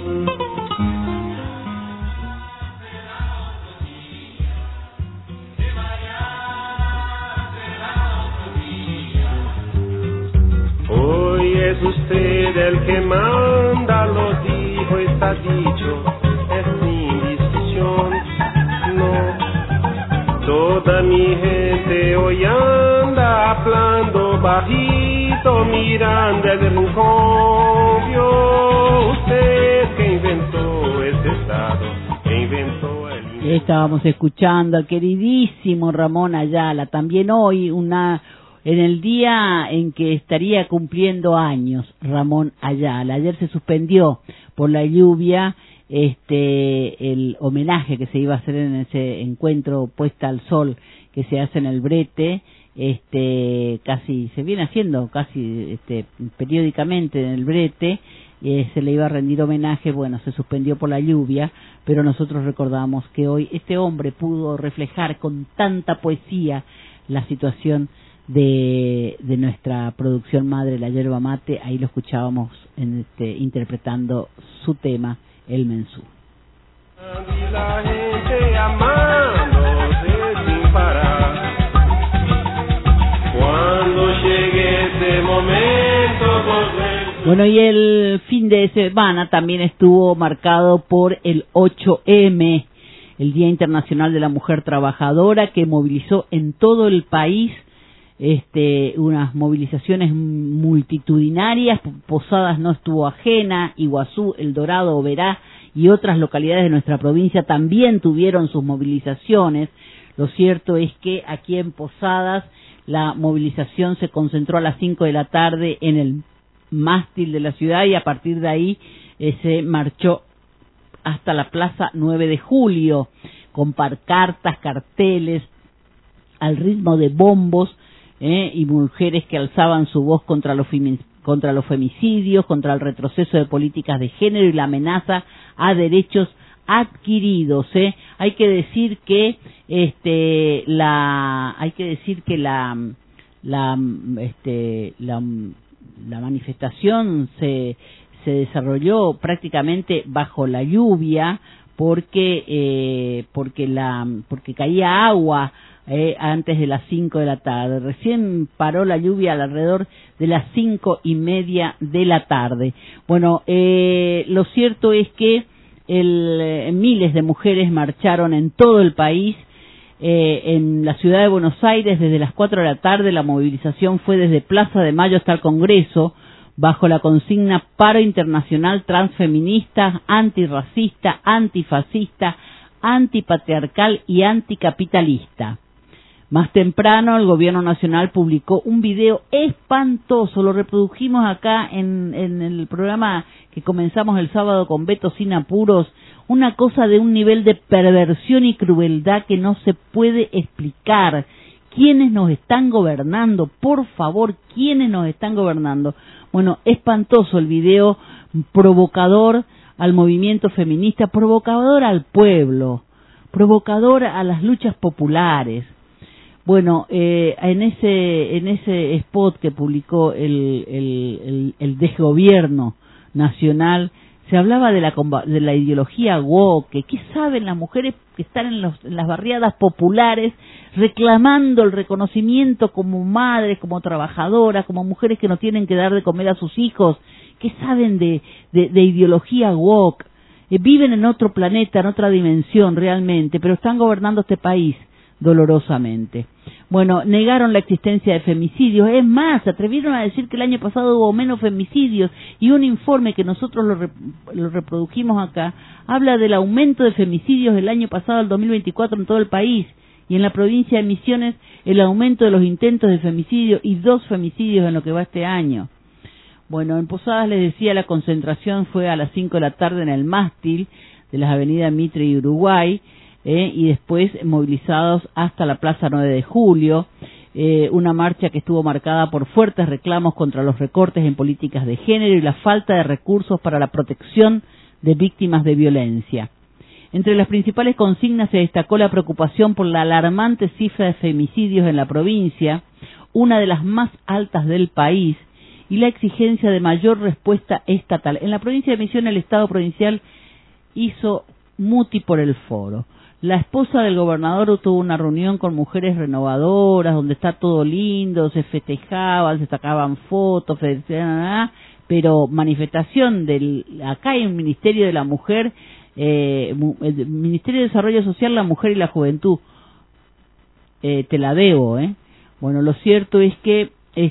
Hoy es usted el que manda, lo dijo, está dicho, es mi decisión. No, toda mi gente hoy anda hablando bajito, mirando el rincón. Vio usted que inventó este estado, que inventó el... Estábamos escuchando al queridísimo Ramón Ayala, también hoy en el día en que estaría cumpliendo años Ramón Ayala. Ayer se suspendió por la lluvia el homenaje que se iba a hacer en ese encuentro Puesta al Sol que se hace en el Brete. Casi se viene haciendo casi periódicamente en el Brete. Se le iba a rendir homenaje, bueno, se suspendió por la lluvia, pero nosotros recordamos que hoy este hombre pudo reflejar con tanta poesía la situación de nuestra producción madre, la yerba mate. Ahí lo escuchábamos interpretando su tema, El Mensú. Y la gente amándose sin parar. Cuando llegue ese momento volver. Bueno, y el fin de semana también estuvo marcado por el 8M, el Día Internacional de la Mujer Trabajadora, que movilizó en todo el país unas movilizaciones multitudinarias. Posadas no estuvo ajena, Iguazú, El Dorado, Oberá y otras localidades de nuestra provincia también tuvieron sus movilizaciones. Lo cierto es que aquí en Posadas la movilización se concentró a las 5 de la tarde en el mástil de la ciudad y a partir de ahí se marchó hasta la Plaza 9 de Julio. con pancartas, carteles, al ritmo de bombos, y mujeres que alzaban su voz contra los femicidios, contra el retroceso de políticas de género y la amenaza a derechos adquiridos. Hay que decir que la manifestación se desarrolló prácticamente bajo la lluvia porque caía agua antes de las 5 de la tarde. Recién paró la lluvia alrededor de las 5:30 de la tarde. Bueno, lo cierto es que miles de mujeres marcharon en todo el país. En la ciudad de Buenos Aires, desde las 4 de la tarde, la movilización fue desde Plaza de Mayo hasta el Congreso, bajo la consigna Paro Internacional Transfeminista, Antirracista, Antifascista, Antipatriarcal y Anticapitalista. Más temprano, el Gobierno Nacional publicó un video espantoso, lo reprodujimos acá en el programa que comenzamos el sábado con Beto Sin Apuros, una cosa de un nivel de perversión y crueldad que no se puede explicar. ¿Quiénes nos están gobernando? Por favor, ¿quiénes nos están gobernando? Bueno, espantoso el video, provocador al movimiento feminista, provocador al pueblo, provocador a las luchas populares. Bueno, en ese spot que publicó el desgobierno nacional, se hablaba de la ideología woke. ¿Qué saben las mujeres que están en las barriadas populares reclamando el reconocimiento como madres, como trabajadoras, como mujeres que no tienen que dar de comer a sus hijos? ¿Qué saben de ideología woke? Viven en otro planeta, en otra dimensión realmente, pero están gobernando este país dolorosamente. Bueno, negaron la existencia de femicidios. Es más, se atrevieron a decir que el año pasado hubo menos femicidios, y un informe que nosotros lo reprodujimos acá habla del aumento de femicidios del año pasado al 2024 en todo el país, y en la provincia de Misiones el aumento de los intentos de femicidio y 2 femicidios en lo que va este año. Bueno, en Posadas les decía, la concentración fue a las 5 de la tarde en el mástil de las avenidas Mitre y Uruguay, y después movilizados hasta la Plaza 9 de Julio, una marcha que estuvo marcada por fuertes reclamos contra los recortes en políticas de género y la falta de recursos para la protección de víctimas de violencia. Entre las principales consignas se destacó la preocupación por la alarmante cifra de femicidios en la provincia, una de las más altas del país, y la exigencia de mayor respuesta estatal. En la provincia de Misiones, el Estado provincial hizo muti por el foro. La esposa del gobernador tuvo una reunión con mujeres renovadoras, donde está todo lindo, se festejaban, se sacaban fotos, pero manifestación acá hay un Ministerio de la Mujer, el Ministerio de Desarrollo Social, la Mujer y la Juventud. Te la debo, Bueno, lo cierto es que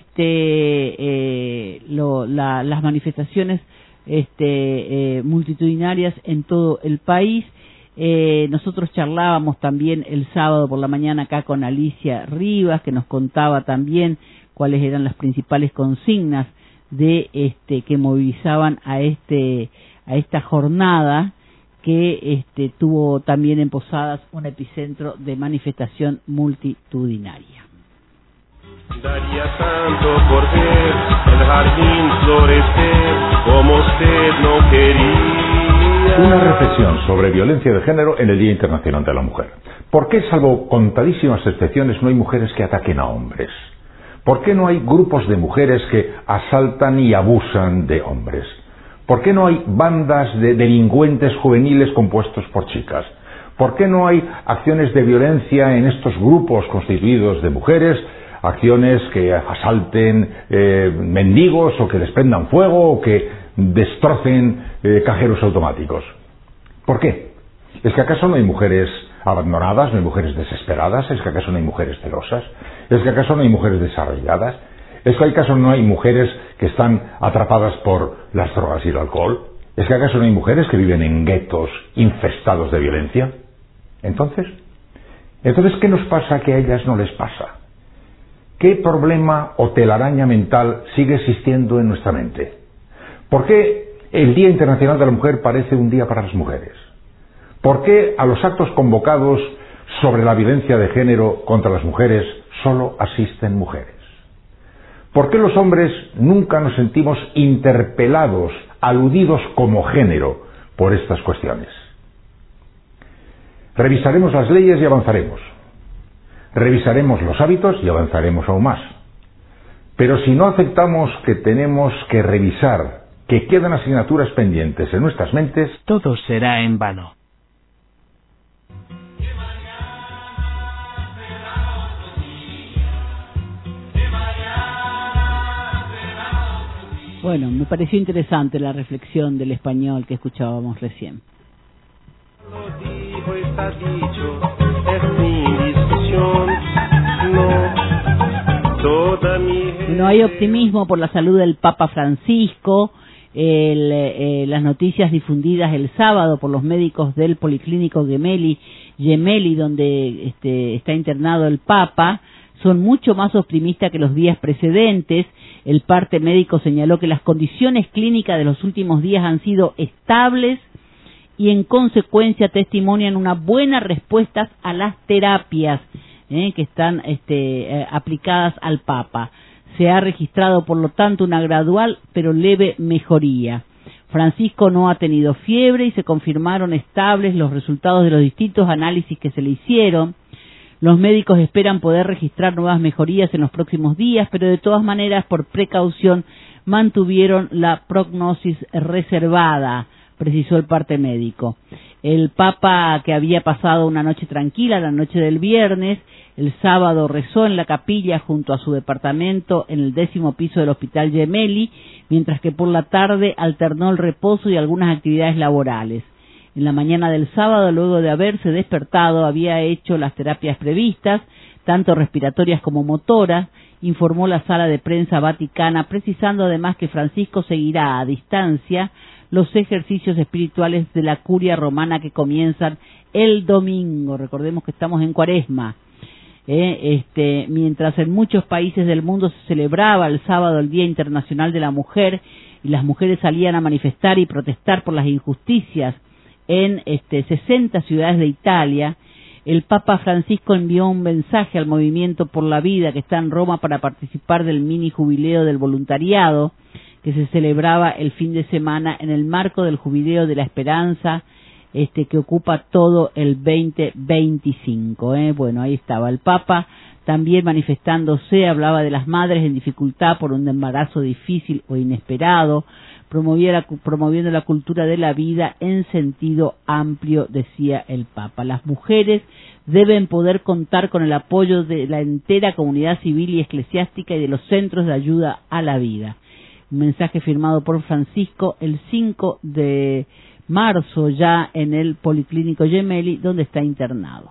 las manifestaciones multitudinarias en todo el país. Nosotros charlábamos también el sábado por la mañana acá con Alicia Rivas, que nos contaba también cuáles eran las principales consignas que movilizaban a esta jornada que tuvo también en Posadas un epicentro de manifestación multitudinaria. Daría tanto por ver el jardín florecer como usted no quería. Una reflexión sobre violencia de género en el Día Internacional de la Mujer. ¿Por qué, salvo contadísimas excepciones, no hay mujeres que ataquen a hombres? ¿Por qué no hay grupos de mujeres que asaltan y abusan de hombres? ¿Por qué no hay bandas de delincuentes juveniles compuestos por chicas? ¿Por qué no hay acciones de violencia en estos grupos constituidos de mujeres? Acciones que asalten mendigos, o que les prendan fuego, o que destrocen cajeros automáticos. ¿Por qué? ¿Es que acaso no hay mujeres abandonadas, no hay mujeres desesperadas? ¿Es que acaso no hay mujeres celosas? ¿Es que acaso no hay mujeres desarrolladas? ¿Es que acaso no hay mujeres que están atrapadas por las drogas y el alcohol? ¿Es que acaso no hay mujeres que viven en guetos infestados de violencia? Entonces, ¿qué nos pasa que a ellas no les pasa? ¿Qué problema o telaraña mental sigue existiendo en nuestra mente? ¿Por qué el Día Internacional de la Mujer parece un día para las mujeres? ¿Por qué a los actos convocados sobre la violencia de género contra las mujeres solo asisten mujeres? ¿Por qué los hombres nunca nos sentimos interpelados, aludidos como género por estas cuestiones? Revisaremos las leyes y avanzaremos. Revisaremos los hábitos y avanzaremos aún más. Pero si no aceptamos que tenemos que revisar, que quedan asignaturas pendientes en nuestras mentes, todo será en vano. Bueno, me pareció interesante la reflexión del español que escuchábamos recién. Lo dijo, está dicho, es mi discusión, no, toda mi... Bueno, hay optimismo por la salud del Papa Francisco. Las noticias difundidas el sábado por los médicos del Policlínico Gemelli, donde está internado el Papa, son mucho más optimistas que los días precedentes. El parte médico señaló que las condiciones clínicas de los últimos días han sido estables y en consecuencia testimonian una buena respuesta a las terapias que están aplicadas al Papa. Se ha registrado, por lo tanto, una gradual pero leve mejoría. Francisco no ha tenido fiebre y se confirmaron estables los resultados de los distintos análisis que se le hicieron. Los médicos esperan poder registrar nuevas mejorías en los próximos días, pero de todas maneras, por precaución, mantuvieron la prognosis reservada, precisó el parte médico. El Papa, que había pasado una noche tranquila, la noche del viernes, el sábado rezó en la capilla junto a su departamento en el 10º piso del Hospital Gemelli, mientras que por la tarde alternó el reposo y algunas actividades laborales. En la mañana del sábado, luego de haberse despertado, había hecho las terapias previstas, tanto respiratorias como motoras, informó la sala de prensa vaticana, precisando además que Francisco seguirá a distancia los ejercicios espirituales de la curia romana que comienzan el domingo. Recordemos que estamos en Cuaresma. Mientras en muchos países del mundo se celebraba el sábado el Día Internacional de la Mujer y las mujeres salían a manifestar y protestar por las injusticias en 60 ciudades de Italia, el Papa Francisco envió un mensaje al Movimiento por la Vida que está en Roma para participar del mini jubileo del voluntariado que se celebraba el fin de semana en el marco del Jubileo de la Esperanza que ocupa todo el 2025. Bueno, ahí estaba el Papa también manifestándose, hablaba de las madres en dificultad por un embarazo difícil o inesperado, promoviendo la cultura de la vida en sentido amplio, decía el Papa. Las mujeres deben poder contar con el apoyo de la entera comunidad civil y eclesiástica y de los centros de ayuda a la vida. Un mensaje firmado por Francisco el 5 de marzo ya en el Policlínico Gemelli, donde está internado.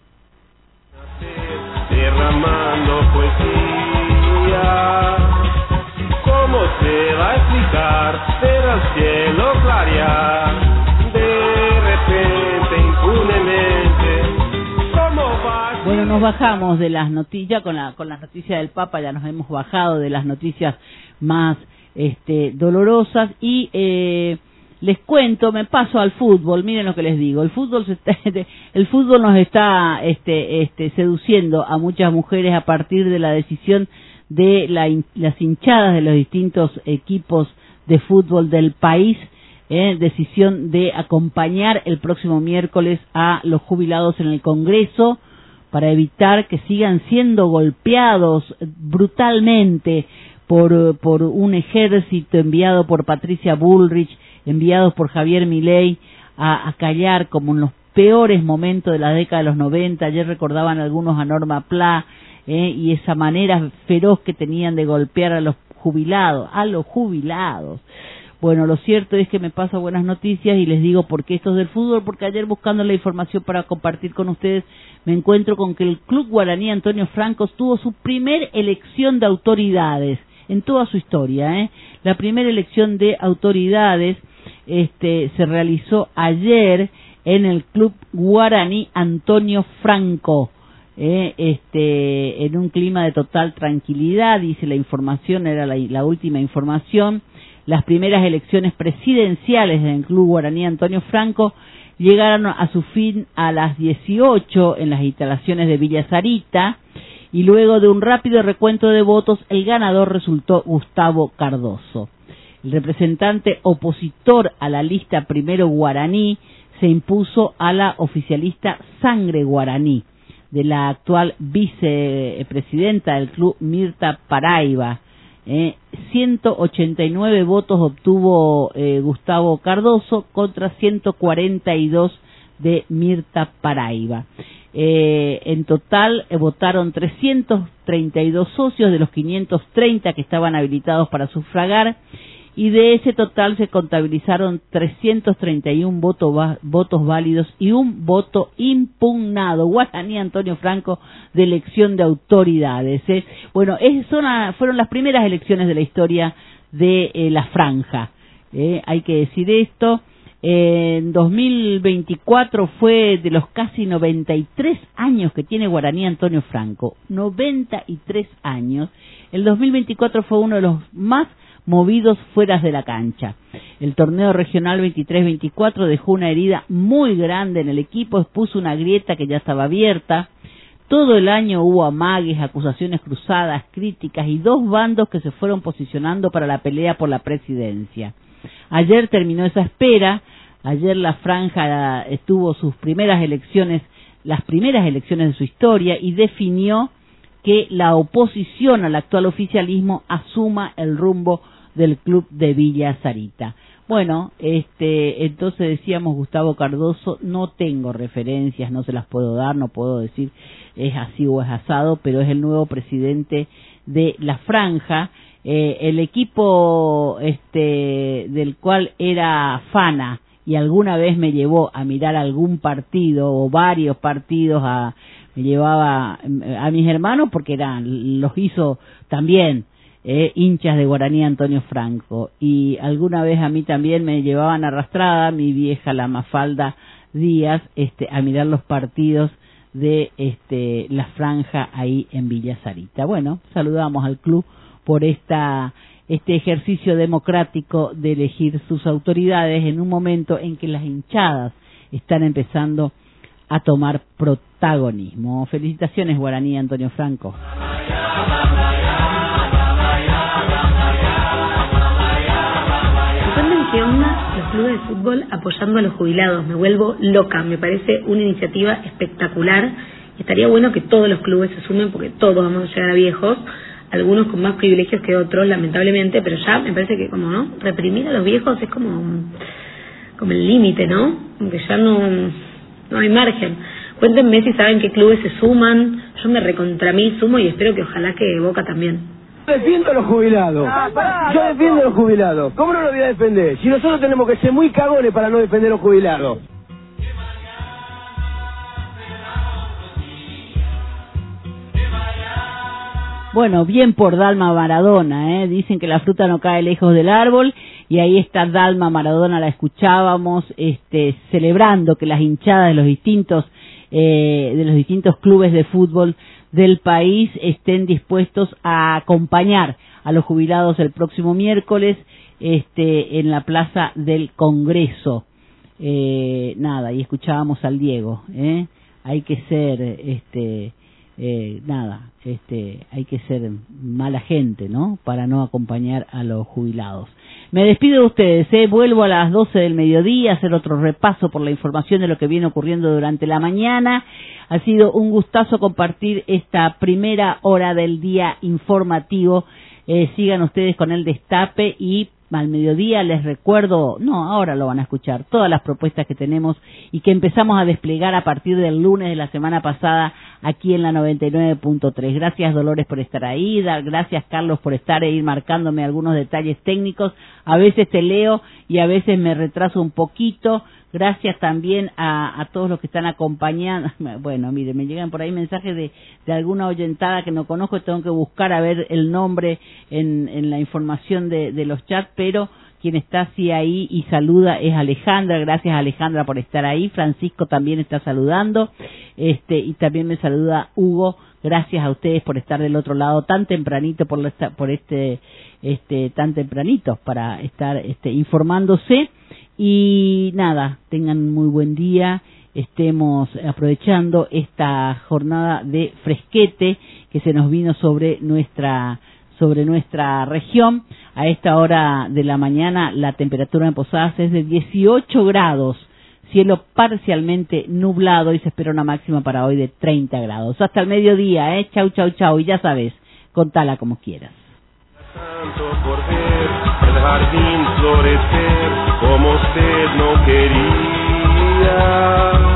Derramando poesía, ¿cómo se va a explicar? Pero al cielo clarear, de repente, impunemente, ¿cómo va? Bueno, nos bajamos de las noticias, con las noticias del Papa ya nos hemos bajado de las noticias más dolorosas y les cuento, me paso al fútbol. Miren lo que les digo, el fútbol nos está seduciendo a muchas mujeres a partir de la decisión de las hinchadas de los distintos equipos de fútbol del país, decisión de acompañar el próximo miércoles a los jubilados en el Congreso para evitar que sigan siendo golpeados brutalmente por un ejército enviado por Patricia Bullrich, enviados por Javier Milei a callar como en los peores momentos de la década de los 90. Ayer recordaban algunos a Norma Pla y esa manera feroz que tenían de golpear a los jubilados. Bueno, lo cierto es que me paso buenas noticias y les digo por qué esto es del fútbol, porque ayer buscando la información para compartir con ustedes me encuentro con que el Club Guaraní Antonio Franco tuvo su primer elección de autoridades en toda su historia. La primera elección de autoridades se realizó ayer en el Club Guaraní Antonio Franco, en un clima de total tranquilidad, dice la información, era la última información. Las primeras elecciones presidenciales del Club Guaraní Antonio Franco llegaron a su fin a las 18 en las instalaciones de Villa Sarita, y luego de un rápido recuento de votos, el ganador resultó Gustavo Cardoso. El representante opositor a la lista Primero Guaraní se impuso a la oficialista Sangre Guaraní, de la actual vicepresidenta del club, Mirta Paraiba. 189 votos obtuvo Gustavo Cardoso contra 142 de Mirta Paraiba. En total votaron 332 socios de los 530 que estaban habilitados para sufragar, y de ese total se contabilizaron 331 votos válidos y un voto impugnado. Guaraní Antonio Franco, de elección de autoridades. Bueno, fueron las primeras elecciones de la historia de la franja. Hay que decir esto. En 2024 fue de los casi 93 años que tiene Guaraní Antonio Franco. 93 años. El 2024 fue uno de los más movidos fuera de la cancha. El torneo regional 23-24 dejó una herida muy grande en el equipo, expuso una grieta que ya estaba abierta. Todo el año hubo amagues, acusaciones cruzadas, críticas y dos bandos que se fueron posicionando para la pelea por la presidencia. Ayer terminó esa espera. Ayer la franja tuvo sus primeras elecciones, las primeras elecciones de su historia, y definió que la oposición al actual oficialismo asuma el rumbo del club de Villa Sarita. Bueno, entonces decíamos Gustavo Cardoso, no tengo referencias, no se las puedo dar, no puedo decir es así o es asado, pero es el nuevo presidente de la franja. El equipo del cual era Fana y alguna vez me llevó a mirar algún partido o varios partidos, me llevaba a mis hermanos porque los hizo también hinchas de Guaraní Antonio Franco, y alguna vez a mí también me llevaban arrastrada mi vieja, la Mafalda Díaz, a mirar los partidos de la franja ahí en Villa Sarita. Bueno, saludamos al club por este ejercicio democrático de elegir sus autoridades en un momento en que las hinchadas están empezando a tomar protagonismo. Felicitaciones, Guaraní Antonio Franco. ¿Qué onda los clubes de fútbol apoyando a los jubilados? Me vuelvo loca, me parece una iniciativa espectacular. Estaría bueno que todos los clubes se sumen, porque todos vamos a llegar a viejos, algunos con más privilegios que otros, lamentablemente, pero ya me parece que como no, reprimir a los viejos es como el límite, ¿no? Aunque ya no hay margen. Cuéntenme si saben qué clubes se suman. Yo me recontra mí sumo y espero que ojalá que Boca también. Yo defiendo a los jubilados. Yo defiendo a los jubilados. ¿Cómo no lo voy a defender? Si nosotros tenemos que ser muy cagones para no defender a los jubilados. Bueno, bien por Dalma Maradona, dicen que la fruta no cae lejos del árbol, y ahí está Dalma Maradona, la escuchábamos, celebrando que las hinchadas de los distintos clubes de fútbol del país estén dispuestos a acompañar a los jubilados el próximo miércoles en la Plaza del Congreso. Y escuchábamos al Diego, hay que ser hay que ser mala gente, ¿no?, para no acompañar a los jubilados. Me despido de ustedes, vuelvo a las 12 del mediodía a hacer otro repaso por la información de lo que viene ocurriendo durante la mañana. Ha sido un gustazo compartir esta primera hora del día informativo. Sigan ustedes con el Destape, y al mediodía les recuerdo, ahora lo van a escuchar, todas las propuestas que tenemos y que empezamos a desplegar a partir del lunes de la semana pasada aquí en la 99.3. Gracias, Dolores, por estar ahí. Gracias, Carlos, por estar ahí marcándome algunos detalles técnicos. A veces te leo y a veces me retraso un poquito. Gracias también a todos los que están acompañando. Bueno, mire, me llegan por ahí mensajes de alguna oyentada que no conozco, tengo que buscar a ver el nombre en la información de los chats, pero quien está así ahí y saluda es Alejandra. Gracias, Alejandra, por estar ahí. Francisco también está saludando, y también me saluda Hugo. Gracias a ustedes por estar del otro lado tan tempranito, tan tempranito para estar informándose. Y nada, tengan muy buen día, estemos aprovechando esta jornada de fresquete que se nos vino sobre nuestra región. A esta hora de la mañana la temperatura en Posadas es de 18 grados, cielo parcialmente nublado y se espera una máxima para hoy de 30 grados. Hasta el mediodía, chau, chau, chau, y ya sabes, contala como quieras. Tanto por ver el jardín florecer como usted no quería.